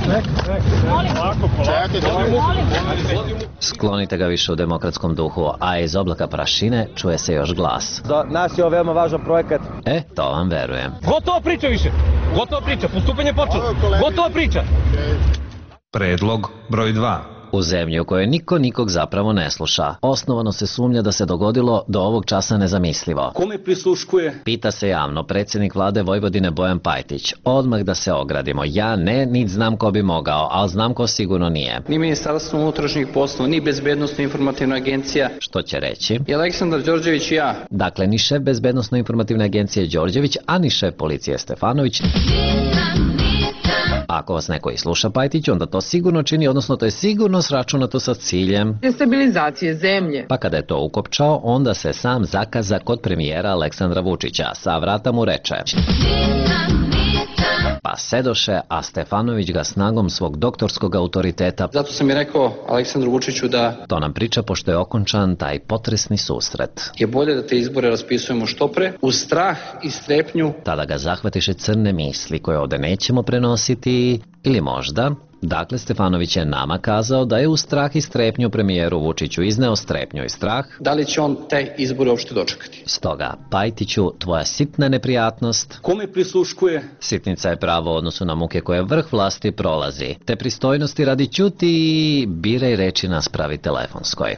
Sklonite ga više u demokratskom duhu, a iz oblaka prašine čuje se još glas. Za nas je ovo veoma važan projekat. To vam verujem. Gotova priča više. Gotova priča. Postupanje počelo. Gotova priča. Predlog broj 2. U zemlji u kojoj niko nikog zapravo ne sluša. Osnovano se sumnja da se dogodilo do ovog časa nezamislivo. Kome prisluškuje? Pita se javno predsjednik vlade Vojvodine Bojan Pajtić. Odmah da se ogradimo. Ja ne, niti znam ko bi mogao, ali znam ko sigurno nije. Ni Ministarstvo unutrašnjih poslova, ni Bezbednosno-informativna agencija. Što će reći? I Aleksandar Đorđević i ja. Dakle, ni šef Bezbednosno-informativne agencije Đorđević, a ni šef policije Stefanović. Ako vas neko i sluša Pajtić, onda to sigurno čini, odnosno to je sigurno sračunato sa ciljem destabilizacije zemlje. Pa kada je to ukopčao, onda se sam zakaza kod premijera Aleksandra Vučića. Sa vrata mu reče: pa sedoše, a Stefanović ga snagom svog doktorskog autoriteta. Zato sam i rekao Aleksandru Vučiću da... To nam priča pošto je okončan taj potresni susret. Je bolje da te izbore raspisujemo što pre, uz strah i strepnju. Tada ga zahvatiše crne misli koje ovde nećemo prenositi Ili možda, dakle Stefanović je nama kazao da je u strah i strepnju premijeru Vučiću izneo strepnju i strah. Da li će on te izbore uopšte dočekati? Stoga, Pajtiću, tvoja sitna neprijatnost. Kome prisluškuje? Sitnica je pravo u odnosu na muke koje vrh vlasti prolazi. Te pristojnosti radi ćuti i biraj reči nas pravi telefonskoj.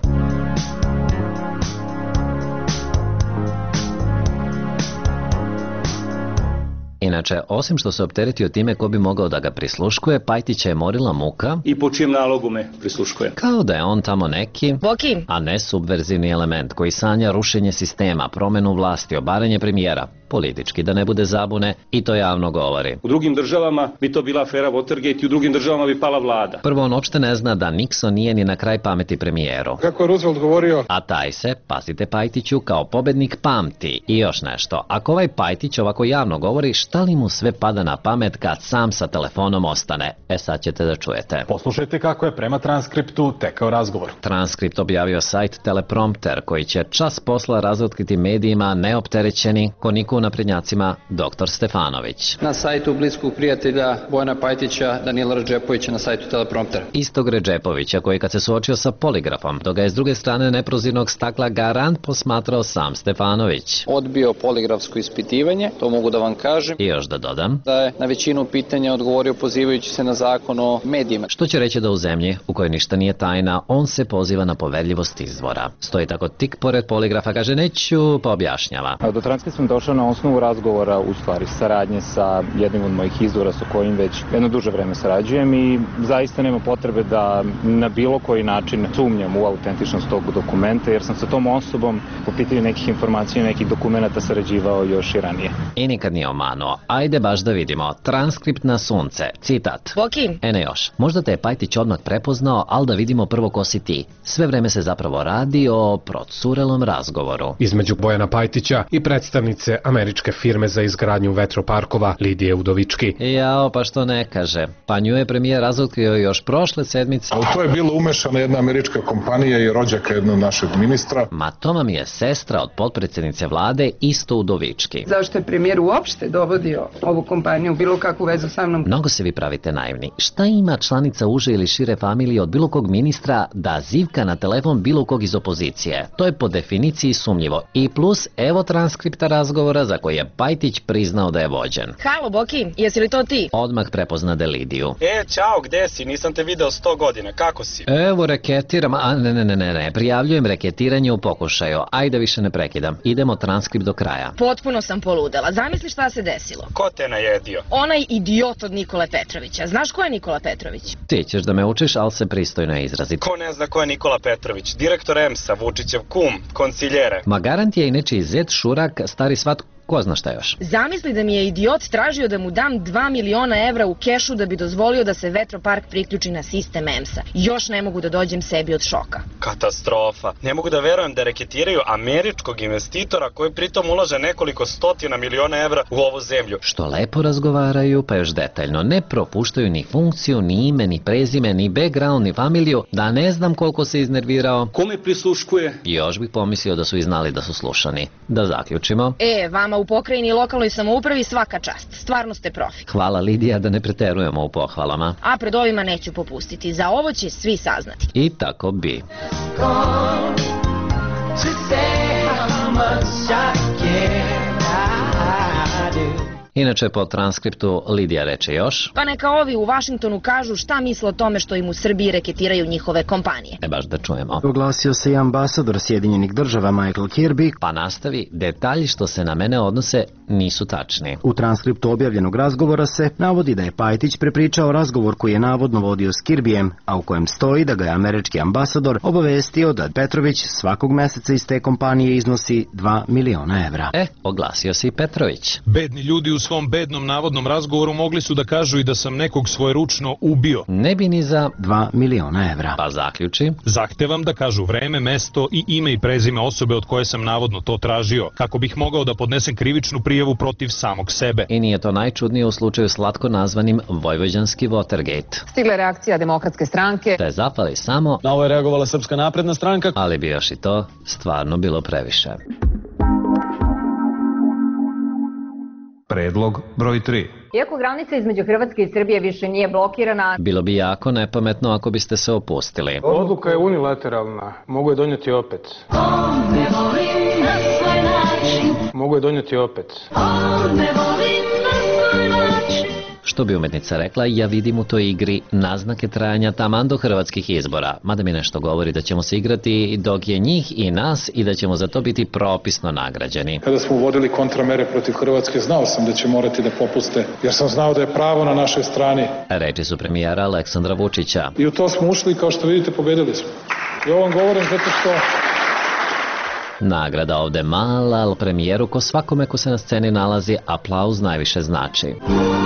Inače, osim što se opteretio time ko bi mogao da ga prisluškuje, Pajtića je morila muka. I po čijem nalogu me prisluškuje? Kao da je on tamo neki, Boki, a ne subverzivni element koji sanja rušenje sistema, promenu vlasti, obaranje premijera. Politički da ne bude zabune i to javno govori. U drugim državama bi to bila afera Watergate i u drugim državama bi pala vlada. Prvo, on uopšte ne zna da Nixon nije ni na kraj pameti premijeru. Kako je Roosevelt govorio? A taj se, pazite Pajtiću, kao pobednik pamti. I još nešto, ako ovaj Pajtić ovako javno govori, šta li mu sve pada na pamet kad sam sa telefonom ostane? Sad ćete da čujete. Poslušajte kako je prema transkriptu tekao razgovor. Transkript objavio sajt Teleprompter, koji će čas posla razotkriti medijima neopterećeni koniku naprednjacima dr. Stefanović. Na sajtu bliskog prijatelja Bojana Pajtića, Danila Redžepovića na sajtu Teleprompter. Istog Redžepovića koji kad se suočio sa poligrafom, dok ga je s druge strane neprozirnog stakla garant posmatrao sam Stefanović. Odbio poligrafsko ispitivanje, to mogu da vam kažem. I još da dodam Da je na većinu pitanja odgovorio pozivajući se na zakon o medijima. Što će reći da u zemlji u kojoj ništa nije tajna, on se poziva na poverljivost izvora. Stoji tako tik pored poligrafa, kaže neću, pa objašnjava. Do transkripta sam došao na osnovu razgovora, u stvari saradnje sa jednim od mojih izvora sa kojim već jedno duže vreme sarađujem i zaista nema potrebe da na bilo koji način sumnjam u autentičnost tog dokumenta, jer sam sa tom osobom po pitanju nekih informacija i nekih dokumenta sarađivao još i ranije. I nikad nije omanuo. Ajde baš da vidimo. Transkript na sunce. Citat. Boki. Ne još. Možda te je Pajtić odmah prepoznao, ali da vidimo prvo ko si ti. Sve vreme se zapravo radi o procurelom razgovoru. Između Bojana Pajtića i predstavnice američke firme za izgradnju vetroparkova Lidije Udovički. Jao, pa što ne kaže. Pa nju je premijer razotkrio još prošle sedmice. A u to je bilo umešana jedna američka kompanija i rođaka jednog našeg ministra. Ma to vam je sestra od potpredsjednice vlade isto Udovički. Zašto je premijer uopšte dovodio ovu kompaniju u bilo kakvu vezu sa mnom? Mnogo se vi pravite naivni. Šta ima članica uže ili šire familije od bilo kog ministra da zivka na telefon bilo kog iz opozicije? To je po definiciji sumnjivo. I plus, evo transkripta razgovora za koji je Pajtić priznao da je vođen. Halo, Boki, jesi li to ti? Odmah prepoznade Lidiju. Ćao, gde si? Nisam te video 100 godina, kako si? Evo reketiram, ne, prijavljujem reketiranje u pokušaju. Ajde više ne prekidam. Idemo transkript do kraja. Potpuno sam poludela. Zamisli šta se desilo. Ko te najedio? Onaj idiot od Nikole Petrovića. Znaš ko je Nikola Petrović? Ti ćeš da me učiš, ali se pristojno izraziti. Ko ne zna ko je Nikola Petrović? Direktor EMS-a, Vučićev kum, konciljere. Ma garant je i nečiji zet, šurak, stari svat, ko zna šta još. Zamisli da mi je idiot tražio da mu dam 2 miliona evra u kešu da bi dozvolio da se vetropark priključi na sistem EMS-a. Još ne mogu da dođem sebi od šoka. Katastrofa. Ne mogu da verujem da reketiraju američkog investitora koji pritom ulaže nekoliko stotina miliona evra u ovu zemlju. Što lepo razgovaraju, pa još detaljno. Ne propuštaju ni funkciju, ni ime, ni prezime, ni background, ni familiju, da ne znam koliko se iznervirao. Kome prisluškuje? Još bih pomislio da su i znali da su slušani. Da zaključimo. Vama u pokrajini i lokalnoj samoupravi svaka čast. Stvarno ste profi. Hvala Lidija, da ne preterujemo u pohvalama. A pred ovima neću popustiti. Za ovo će svi saznati. I tako bi. Inače, po transkriptu Lidija reče još. Pa neka ovi u Vašingtonu kažu šta misle o tome što im u Srbiji reketiraju njihove kompanije. Baš da čujemo. Oglasio se i ambasador Sjedinjenih država Michael Kirby. Pa nastavi, detalji što se na mene odnose nisu tačni. U transkriptu objavljenog razgovora se navodi da je Pajtić prepričao razgovor koji je navodno vodio s Kirbijem, a u kojem stoji da ga je američki ambasador obavestio da Petrović svakog meseca iz te kompanije iznosi 2 miliona evra. Oglasio se i Petrović. Bedni ljudi u svom bednom navodnom razgovoru mogli su da kažu i da sam nekog svojeručno ubio. Ne bi ni za 2 miliona evra. Pa zaključi. Zahtevam da kažu vreme, mesto i ime i prezime osobe od koje sam navodno to tražio, kako bih mogao da podnesem krivičnu prijavu protiv samog sebe. I nije to najčudnije u slučaju slatko nazvanim Vojvođanski Watergate. Stigla reakcija Demokratske stranke. Te zapali samo. Na ovo je reagovala Srpska napredna stranka. Ali bi još i to stvarno bilo previše. Predlog broj 3. Iako granica između Hrvatske i Srbije više nije blokirana, bilo bi jako nepametno ako biste se opustili. Odluka je unilateralna, mogu je donijeti opet. Mogu je donijeti opet. Što bi umetnica rekla, ja vidim u toj igri naznake trajanja taman do hrvatskih izbora. Mada mi nešto govori da ćemo se igrati dok je njih i nas i da ćemo za to biti propisno nagrađeni. Kada smo uvodili kontramere protiv Hrvatske, znao sam da će morati da popuste, jer sam znao da je pravo na našoj strani. Reči su premijera Aleksandra Vučića. I u to smo ušli i kao što vidite pobedili smo. I ovo vam govorim zato što... Nagrada ovde mala, ali premijeru ko svakome ko se na sceni nalazi, aplauz najviše znači.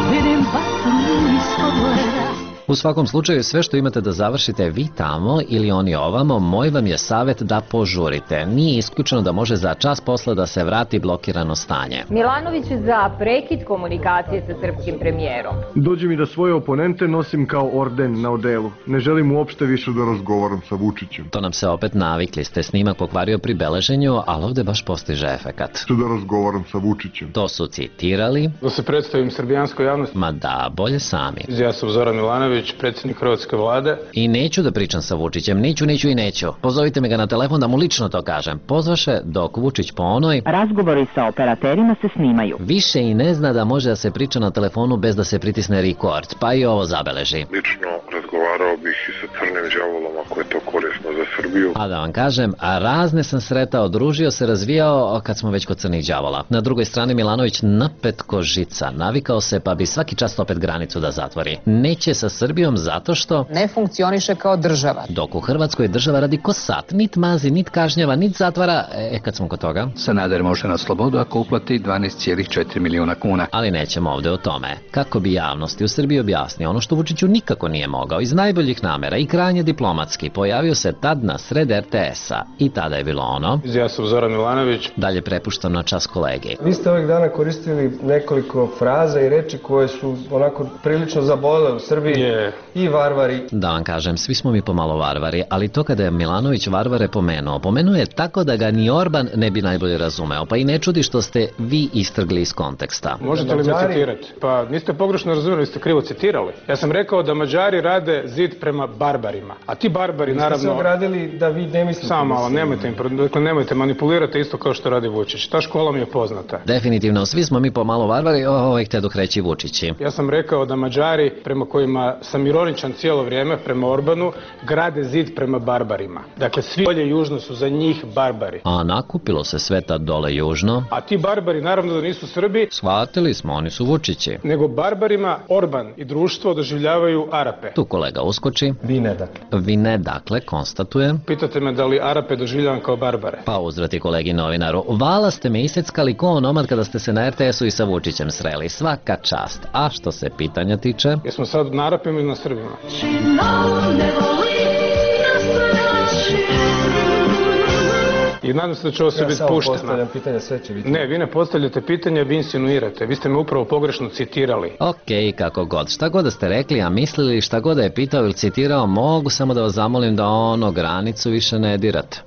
U svakom slučaju, sve što imate da završite vi tamo ili oni ovamo, moj vam je savjet da požurite. Nije isključeno da može za čas posla da se vrati blokirano stanje. Milanović za prekid komunikacije sa srpskim premijerom. Dođe mi da svoje oponente nosim kao orden na odelu. Ne želim uopšte više da razgovaram sa Vučićem. To nam se opet navikli ste, snimak pokvario pri beleženju, ali ovde baš postiže efekat. Da razgovaram sa Vučićem. To su citirali. Da se predstavim srbijanskoj javnosti. Ma da, bolje sami. Ja sam Zoran Milanović, predsjednik Hrvatske vlade. I neću da pričam sa Vučićem, neću. Pozovite me ga na telefon da mu lično to kažem. Pozvaše dok Vučić po onoj... Razgovori sa operaterima se snimaju. Više i ne zna da može da se priča na telefonu bez da se pritisne record, pa i ovo zabeleži. Lično razgovarao bih i sa crnim đavolom ako je to korisno za Srbiju. A da vam kažem, a razne sam sretao, družio se, razvijao kad smo već kod crnih đavola. Na drugoj strani Milanović napet ko žica, navikao se pa bi svaki čas opet granicu da zatvori. Neće sa Srbijom zato što ne funkcioniše kao država. Dok u Hrvatskoj država radi ko sat, nit mazi, nit kažnjava, nit zatvara. Kad smo kod toga, Sanader može na slobodu ako uplati 12,4 miliona kuna. Ali nećemo ovde o tome. Kako bi javnosti u Srbiji objasnio ono što Vučiću nikako nije mogao iz najboljih namera i krajnje diplomatski, pojavio se tad na sred RTS-a i tada je bilo ono. Ja sam Zoran Milanović. Dalje prepuštam na čas kolegi. Vi ste ovih dana koristili nekoliko fraza i reči koje su onako prilično zabole u Srbiji. I varvari. Da vam kažem, svi smo mi pomalo varvari, ali to kada je Milanović varvare pomenuo je tako da ga ni Orban ne bi najbolje razumeo, pa i ne čudi što ste vi istrgli iz konteksta. Možete li me citirati? Pa niste pogrešno razumeli, ste krivo citirali. Ja sam rekao da Mađari rade zid prema barbarima, a ti barbari naravno... Vi ste se ogradili da vi ne mislite... Samo malo, nemojte manipulirati isto kao što radi Vučić. Ta škola mi je poznata. Definitivno, svi smo mi pomalo varvari, htjedoh reći Vučići. Ja sam rekao da Mađari, prema kojima sam ironičan cijelo vrijeme prema Orbanu, grade zid prema barbarima. Dakle, svi dolje južno su za njih barbari. A nakupilo se sve tad dole južno. A ti barbari naravno da nisu Srbi. Shvatili smo, oni su Vučići. Nego barbarima Orban i društvo doživljavaju Arape. Tu kolega uskoči. Vi ne dakle, konstatujem. Pitate me da li Arape doživljavam kao barbare. Pa uzvrati kolegi novinaru. Vala ste me iseckali ko onomad kada ste se na RTS-u i sa Vučićem sreli. Svaka čast. A što se pitanja tiče? Jesmo sad na Arapima ili na Srbima? I nadam se da će ovo sve biti pušteno. Ja samo postavljam pitanja, sve će biti. Ne, vi ne postavljate pitanja, vi insinuirate. Vi ste me upravo pogrešno citirali. Okej, kako god. Šta god da ste rekli, a mislili šta god da je pitao ili citirao, mogu samo da vas zamolim da granicu više ne dirate.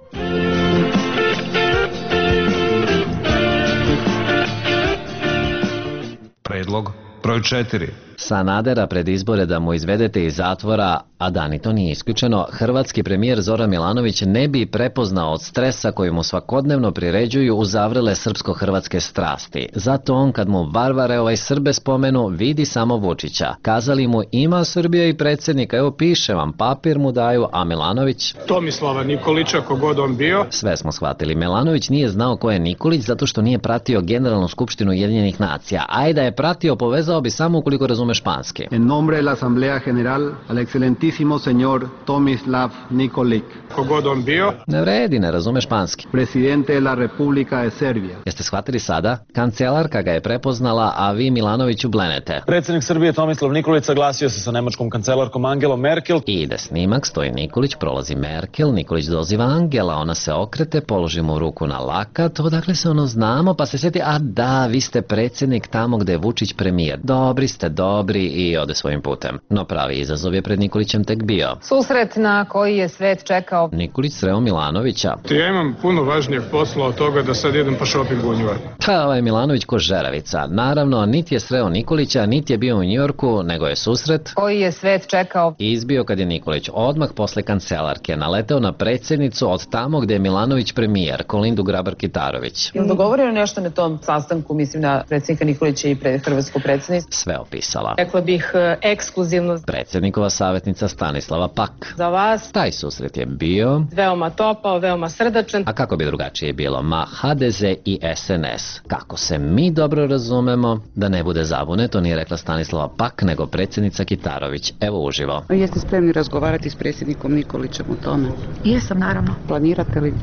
Predlog broj 4. Sanadera pred izbore da mu izvedete iz zatvora, a da ni to nije isključeno, hrvatski premijer Zoran Milanović ne bi prepoznao od stresa koji mu svakodnevno priređuju uzavrele srpsko-hrvatske strasti. Zato on kad mu varvare Srbe spomenu, vidi samo Vučića. Kazali mu ima Srbija i predsjednika, evo piše vam, papir mu daju, a Milanović... Tomislava Nikolića, kogod on bio. Sve smo shvatili. Milanović nije znao ko je Nikolić zato što nije pratio Generalnu skupštinu Ujedinjenih nacija. Ajde je pratio, povezao bi samo ukoliko razume španski. En nombre de la Asamblea General, al excelentísimo señor Tomislav Nikolić. Kogod on bio. Ne vredi, ne razume španski. Presidente de la República de Serbia. Jeste shvatili sada? Kancelarka ga je prepoznala, a vi Milanoviću blenete. Predsjednik Srbije Tomislav Nikolić saglasio se sa nemačkom kancelarkom Angelom Merkel. I ide snimak, stoji Nikolić, prolazi Merkel, Nikolić doziva Angela, ona se okrete, položi mu ruku na lakat, odakle se znamo, pa se sjeti, a da, vi ste predsjednik tamo gde je Vučić premijer. Dobri ste, odobri i ode svojim putem. No pravi izazov je pred Nikolićem tek bio. Susret na koji je svet čekao. Nikolić sreo Milanovića. Ja imam puno važnijeg posla od toga da sad idem po shoppingu u Njujorku. Ovaj Milanović ko žeravica. Naravno, niti je sreo Nikolića, niti je bio u Njujorku, nego je susret koji je svet čekao. Izbio kad je Nikolić odmah posle kancelarke naleteo na predsjednicu od tamo gde je Milanović premijer, Kolindu Grabar-Kitarović. Je li dogovoreno nešto na tom sastanku, mislim na predsjednika Nikolića i hrvatsko predsjedništvo? Sve opisala. Rekla bih ekskluzivno. Predsjednikova savjetnica Stanislava Pak. Za vas. Taj susret je bio veoma topao, veoma srdačan. A kako bi drugačije bilo? Ma HDZ i SNS. Kako se mi dobro razumemo, da ne bude zabune, to nije rekla Stanislava Pak, nego predsjednica Kitarović. Evo uživo. Jeste spremni razgovarati s predsjednikom Nikolićem o tome? Jesam, naravno. Planirate li?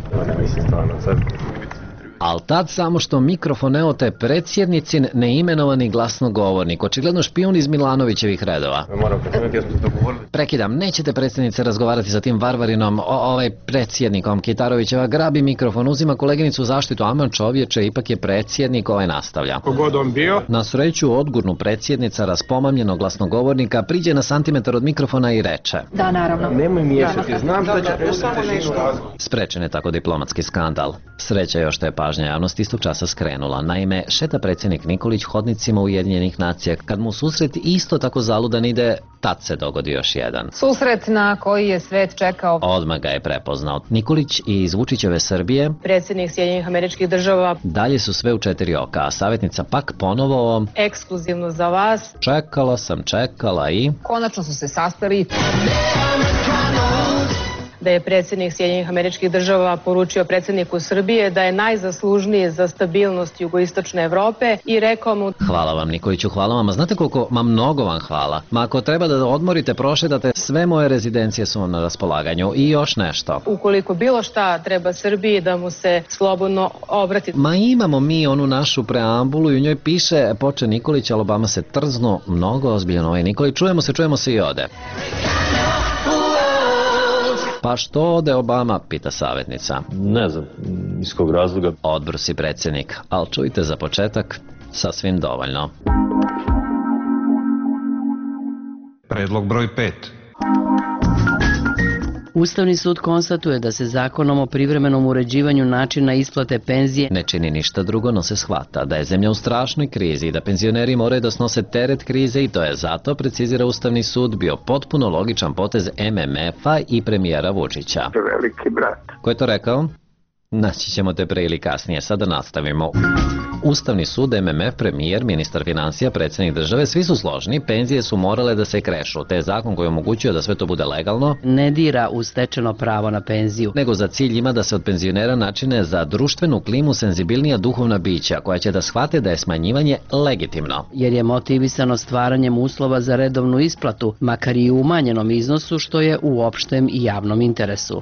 Al tad samo što mikrofon eote predsjednicin neimenovani glasnogovornik, očigledno špijun iz Milanovićevih redova. Prekidam, nećete predsjednice razgovarati sa tim varvarinom, predsjednikom. Kitarovićeva grabi mikrofon, uzima koleginicu u zaštitu, aman čovječe, ipak je predsjednik, nastavlja. Kogod on bio? Na sreću odgurnu predsjednica raspomamljenog glasnogovornika, priđe na santimetar od mikrofona i reče: Da, naravno. Nemoj miješati, znam da će Sprečen je tako diplomatski skandal. Sreća još što je pažnja javnosti istog časa skrenula. Naime, šeta predsjednik Nikolić hodnicima Ujedinjenih nacija. Kad mu susret isto tako zaludan ide, tad se dogodi još jedan. Susret na koji je svet čekao. Odmah ga je prepoznao. Nikolić iz Vučićeve Srbije, predsjednik Sjedinjenih Američkih Država. Dalje su sve u 4 oka, a savjetnica Pak ponovo ekskluzivno za vas. Čekala i konačno su se sastali. Da je predsjednik Sjedinjenih Američkih Država poručio predsjedniku Srbije da je najzaslužniji za stabilnost jugoistočne Evrope i rekao mu: Hvala vam Nikoliću, hvala vam, a znate koliko, mnogo vam hvala. Ako treba da odmorite, prošetate, sve moje rezidencije su vam na raspolaganju i još nešto. Ukoliko bilo šta treba Srbiji, da mu se slobodno obrati. Imamo mi onu našu preambulu i u njoj piše, poče Nikolić, ali Obama se trznu, mnogo ozbiljan Nikolić, čujemo se i ode. Pa što ode Obama, pita savjetnica. Ne znam, iz kog razloga. Odbrusi predsjednik, ali čujte za početak, sasvim dovoljno. Predlog broj 5. Ustavni sud konstatuje da se zakonom o privremenom uređivanju načina isplate penzije ne čini ništa drugo, no se shvata da je zemlja u strašnoj krizi i da penzioneri moraju da snose teret krize i to je zato, precizira Ustavni sud, bio potpuno logičan potez MMF-a i premijera Vučića. Veliki brat. Ko je to rekao? Naći ćemo te pre ili kasnije, sada nastavimo. Ustavni sud, MMF, premijer, ministar financija, predsjednik države, svi su složni, penzije su morale da se krešu, te je zakon koji omogućuje da sve to bude legalno ne dira u stečeno pravo na penziju, nego za cilj ima da se od penzionera načine za društvenu klimu senzibilnija duhovna bića, koja će da shvate da je smanjivanje legitimno. Jer je motivisano stvaranjem uslova za redovnu isplatu, makar i u umanjenom iznosu, što je u opštem i javnom interesu.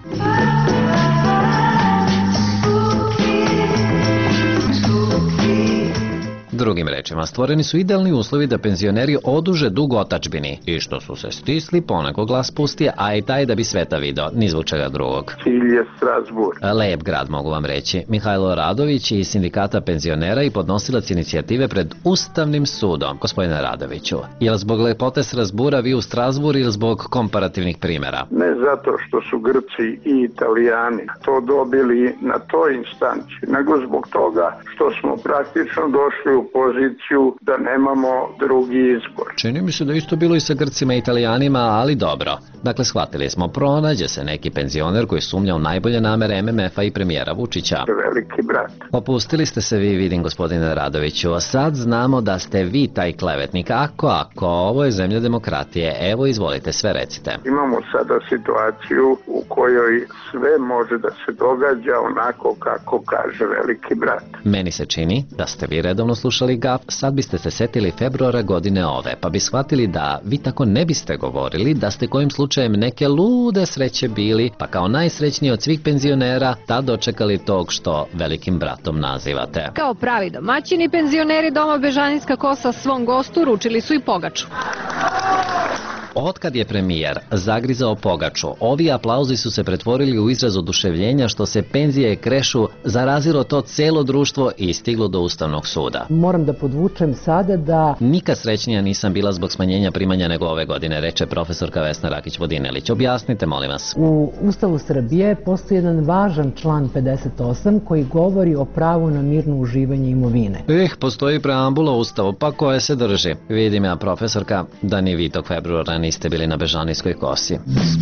Drugim rečima, stvoreni su idealni uslovi da penzioneri oduže dug otadžbini i što su se stisli, poneko glas pustije, a i taj da bi sveta video, ni zbog čega drugog. Cilj je Strasburg. Lep grad, mogu vam reći. Mihajlo Radović iz sindikata penzionera i podnosilac inicijative pred Ustavnim sudom. Gospodine Radoviću, je li zbog lepote Strasbura vi u Strasbur ili zbog komparativnih primjera? Ne zato što su Grci i Italijani to dobili na toj instanci, nego zbog toga što smo praktično došli u poziciju da nemamo drugi izbor. Čini mi se da isto bilo i sa Grcima i Italijanima, ali dobro. Dakle, shvatili smo, pronađe se neki penzioner koji sumnja u najbolje namere MMF-a i premijera Vučića. Veliki brat. Opustili ste se vi, vidim, gospodine Radoviću, a sad znamo da ste vi taj klevetnik. Ako, ovo je zemlja demokratije, evo izvolite, sve recite. Imamo sada situaciju u kojoj sve može da se događa onako kako kaže veliki brat. Meni se čini da ste vi redovno slušali GAP, sad biste se setili februara godine ove, pa bi shvatili da vi tako ne biste govorili, da ste kojim slučajem neke lude sreće bili, pa kao najsrećniji od svih penzionera, tad dočekali tog što velikim bratom nazivate. Kao pravi domaćini, penzioneri doma Bežanijska kosa svom gostu ručili su i pogaču. Otkad je premijer zagrizao pogaču, ovi aplauzi su se pretvorili u izraz oduševljenja što se penzije krešu, zarazilo to celo društvo i stiglo do Ustavnog suda. Moram da podvučem sada da... Nikad srećnija nisam bila zbog smanjenja primanja nego ove godine, reče profesorka Vesna Rakić-Vodinelić. Objasnite, molim vas. U Ustavu Srbije postoji jedan važan član 58 koji govori o pravu na mirno uživanje imovine. Postoji preambula u Ustavu, pa koje se drži? Vidim ja, profesorka, da ni vi tog februara niste bili na Bežanijskoj kosi.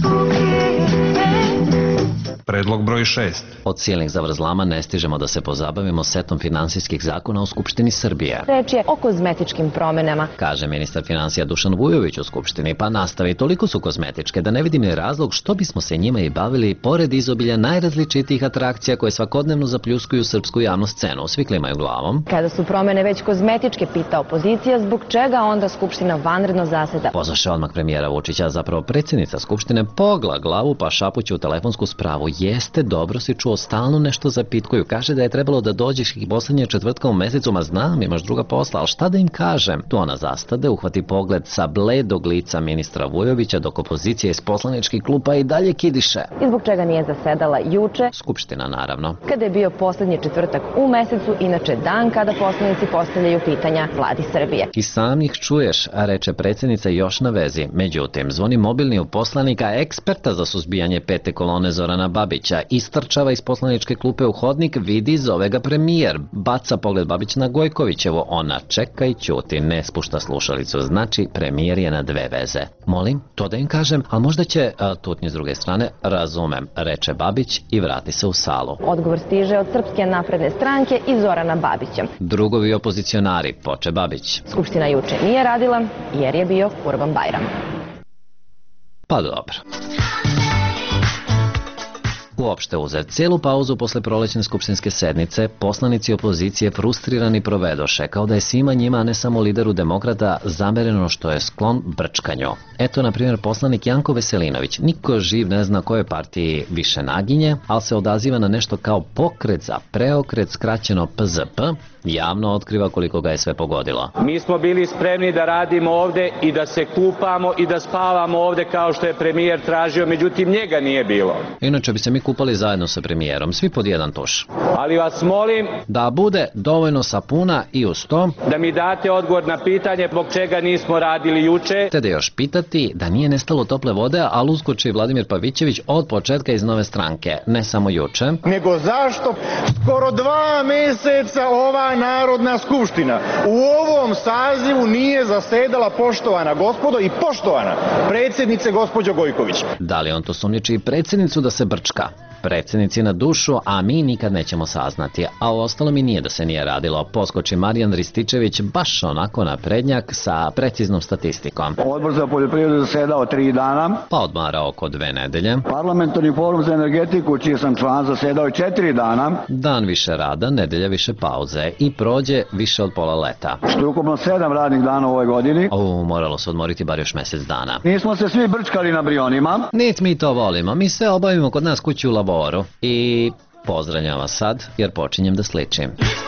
Predlog broj 6. Od silnih zavrzlama ne stižemo da se pozabavimo setom finansijskih zakona u Skupštini Srbije. Reč je o kozmetičkim promenama, kaže ministar finansija Dušan Vujović u Skupštini, pa nastavi, toliko su kozmetičke da ne vidim ni razlog što bismo se njima i bavili pored izobilja najrazličitijih atrakcija koje svakodnevno zapljuskuju srpsku javnu scenu. Svi klimaju glavom. Kada su promene već kozmetičke, pita opozicija, zbog čega onda Skupština vanredno zaseda. Pozvaše odmah premijera Vučića, zapravo predsjednica Skupštine pogla glavu pa šapuće u telefonsku spravu. Jeste, dobro si čuo, stalno nešto zapitkuju. Kaže da je trebalo da dođeš i poslednje četvrtka u mesecu, ma znam, imaš druga posla, ali šta da im kažem? Tu ona zastade, uhvati pogled sa bledog lica ministra Vujovića, dok opozicija iz poslaničkih klupa i dalje kidiše. I zbog čega nije zasedala juče? Skupština, naravno. Kada je bio poslednji četvrtak u mesecu, inače dan kada poslanici postavljaju pitanja vladi Srbije. I sam ih čuješ, reče predsjednica još na vezi. Međutim, zvoni mobilni u poslanika, eksperta za suzbijanje pete kolone Zorana Babića, istrčava iz poslaničke klupe u hodnik, vidi, zove ga premijer. Baca pogled Babić na Gojkovićevo, ona čeka i ćuti, ne spušta slušalicu. Znači, premijer je na dve veze. Molim, to da im kažem, ali možda će, tutnji s druge strane, razumem, reče Babić i vrati se u salu. Odgovor stiže od Srpske napredne stranke i Zorana Babića. Drugovi opozicionari, poče Babić. Skupština juče nije radila jer je bio Kurban-Bajram. Pa dobro. Uopšte uzet cijelu pauzu posle prolećne skupštinske sednice, poslanici opozicije frustrirani provedoše, kao da je svima njima, a ne samo lideru demokrata, zamereno što je sklon brčkanju. Eto, na primjer, poslanik Janko Veselinović. Niko živ ne zna kojoj partiji više naginje, ali se odaziva na nešto kao pokret za preokret, skraćeno PZP, javno otkriva koliko ga je sve pogodilo. Mi smo bili spremni da radimo ovde i da se kupamo i da spavamo ovde kao što je premijer tražio, međutim njega nije bilo. Inače bi se mi kupali zajedno sa premijerom, svi pod jedan tuš. Ali vas molim da bude dovoljno sapuna i uz to da mi date odgovor na pitanje zbog čega nismo radili juče. Te da još pitati da nije nestalo tople vode, ali uskoči Vladimir Pavićević od početka iz Nove stranke, ne samo juče. Nego zašto skoro 2 meseca ova Narodna skupština u ovom sazivu nije zasedala, poštovana gospodo i poštovana predsjednice gospođo Gojković? Da li on to sumnjiči i predsjednicu da se brčka? Predsjednici na dušu, a mi nikad nećemo saznati. A u ostalom i nije da se nije radilo. Poskoči Marijan Rističević baš onako na prednjak sa preciznom statistikom. Odbor za poljoprivredu zasedao 3 dana. Pa odmara oko 2 nedelje. Parlamentarni forum za energetiku, čiji sam član, zasedao 4 dana. Dan više rada, nedelja više pauze i prođe više od pola leta. Što je ukupno 7 radnih dana u ovoj godini. Moralo se odmoriti bar još mjesec dana. Nismo se svi brčkali na Brionima. Nit mi to volimo, mi sve obavimo kod nas kući u Lavoru. I pozdravljam vas sad, jer počinjem da sličim.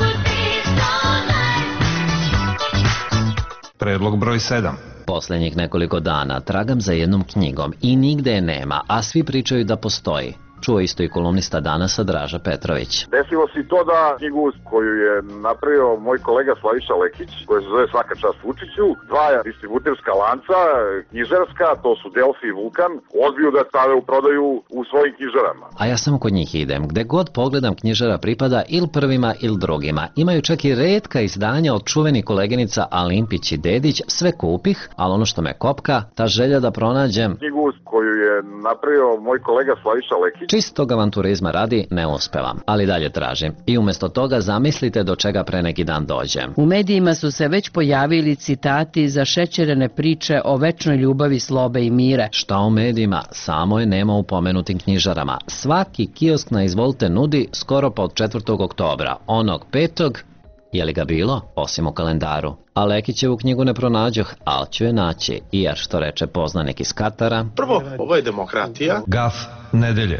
Predlog broj 7. Posljednjih nekoliko dana tragam za jednom knjigom i nigde je nema, a svi pričaju da postoji. Čuo isto i kolumnista Danasa Draža Petrović. Desilo se to da knjigu koju je napravio moj kolega Slaviša Lekić, koja se zove Svaka čast Vučiću, 2 distributerska lanca, knjižarska, to su Delfi i Vulkan, odbiju da stave u prodaju u svojim knjižarama. A ja samo kod njih idem. Gde god pogledam, knjižara pripada ili prvima ili drugima. Imaju čak i retka izdanja od čuvenih koleginica Alimpić i Dedić, sve kupih, ali ono što me kopka, ta želja da pronađem knjigu koju je napravio moj kolega Slaviša Lekić. Čistog avanturizma radi ne uspevam, ali dalje tražim. I umjesto toga zamislite do čega pre neki dan dođem. U medijima su se već pojavili citati za šećerene priče o večnoj ljubavi, slobe i mire. Šta u medijima? Samo je nema u pomenutim knjižarama. Svaki kiosk na Izvolite nudi skoro pa od 4. oktobra. Onog 5. je li ga bilo? Osim u kalendaru. A Lekićevu knjigu ne pronađoh, ali ću je naći. I jer što reče poznanik iz Katara. Prvo, ovo je demokratija. Gaf nedelje.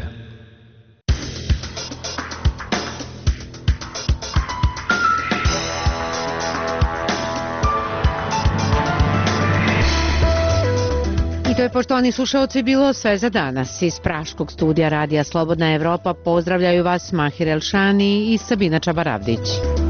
To poštovani slušalci, bilo sve za danas. Iz Praškog studija Radija Slobodna Evropa pozdravljaju vas Mahir Elšani i Sabina Čabaravdić.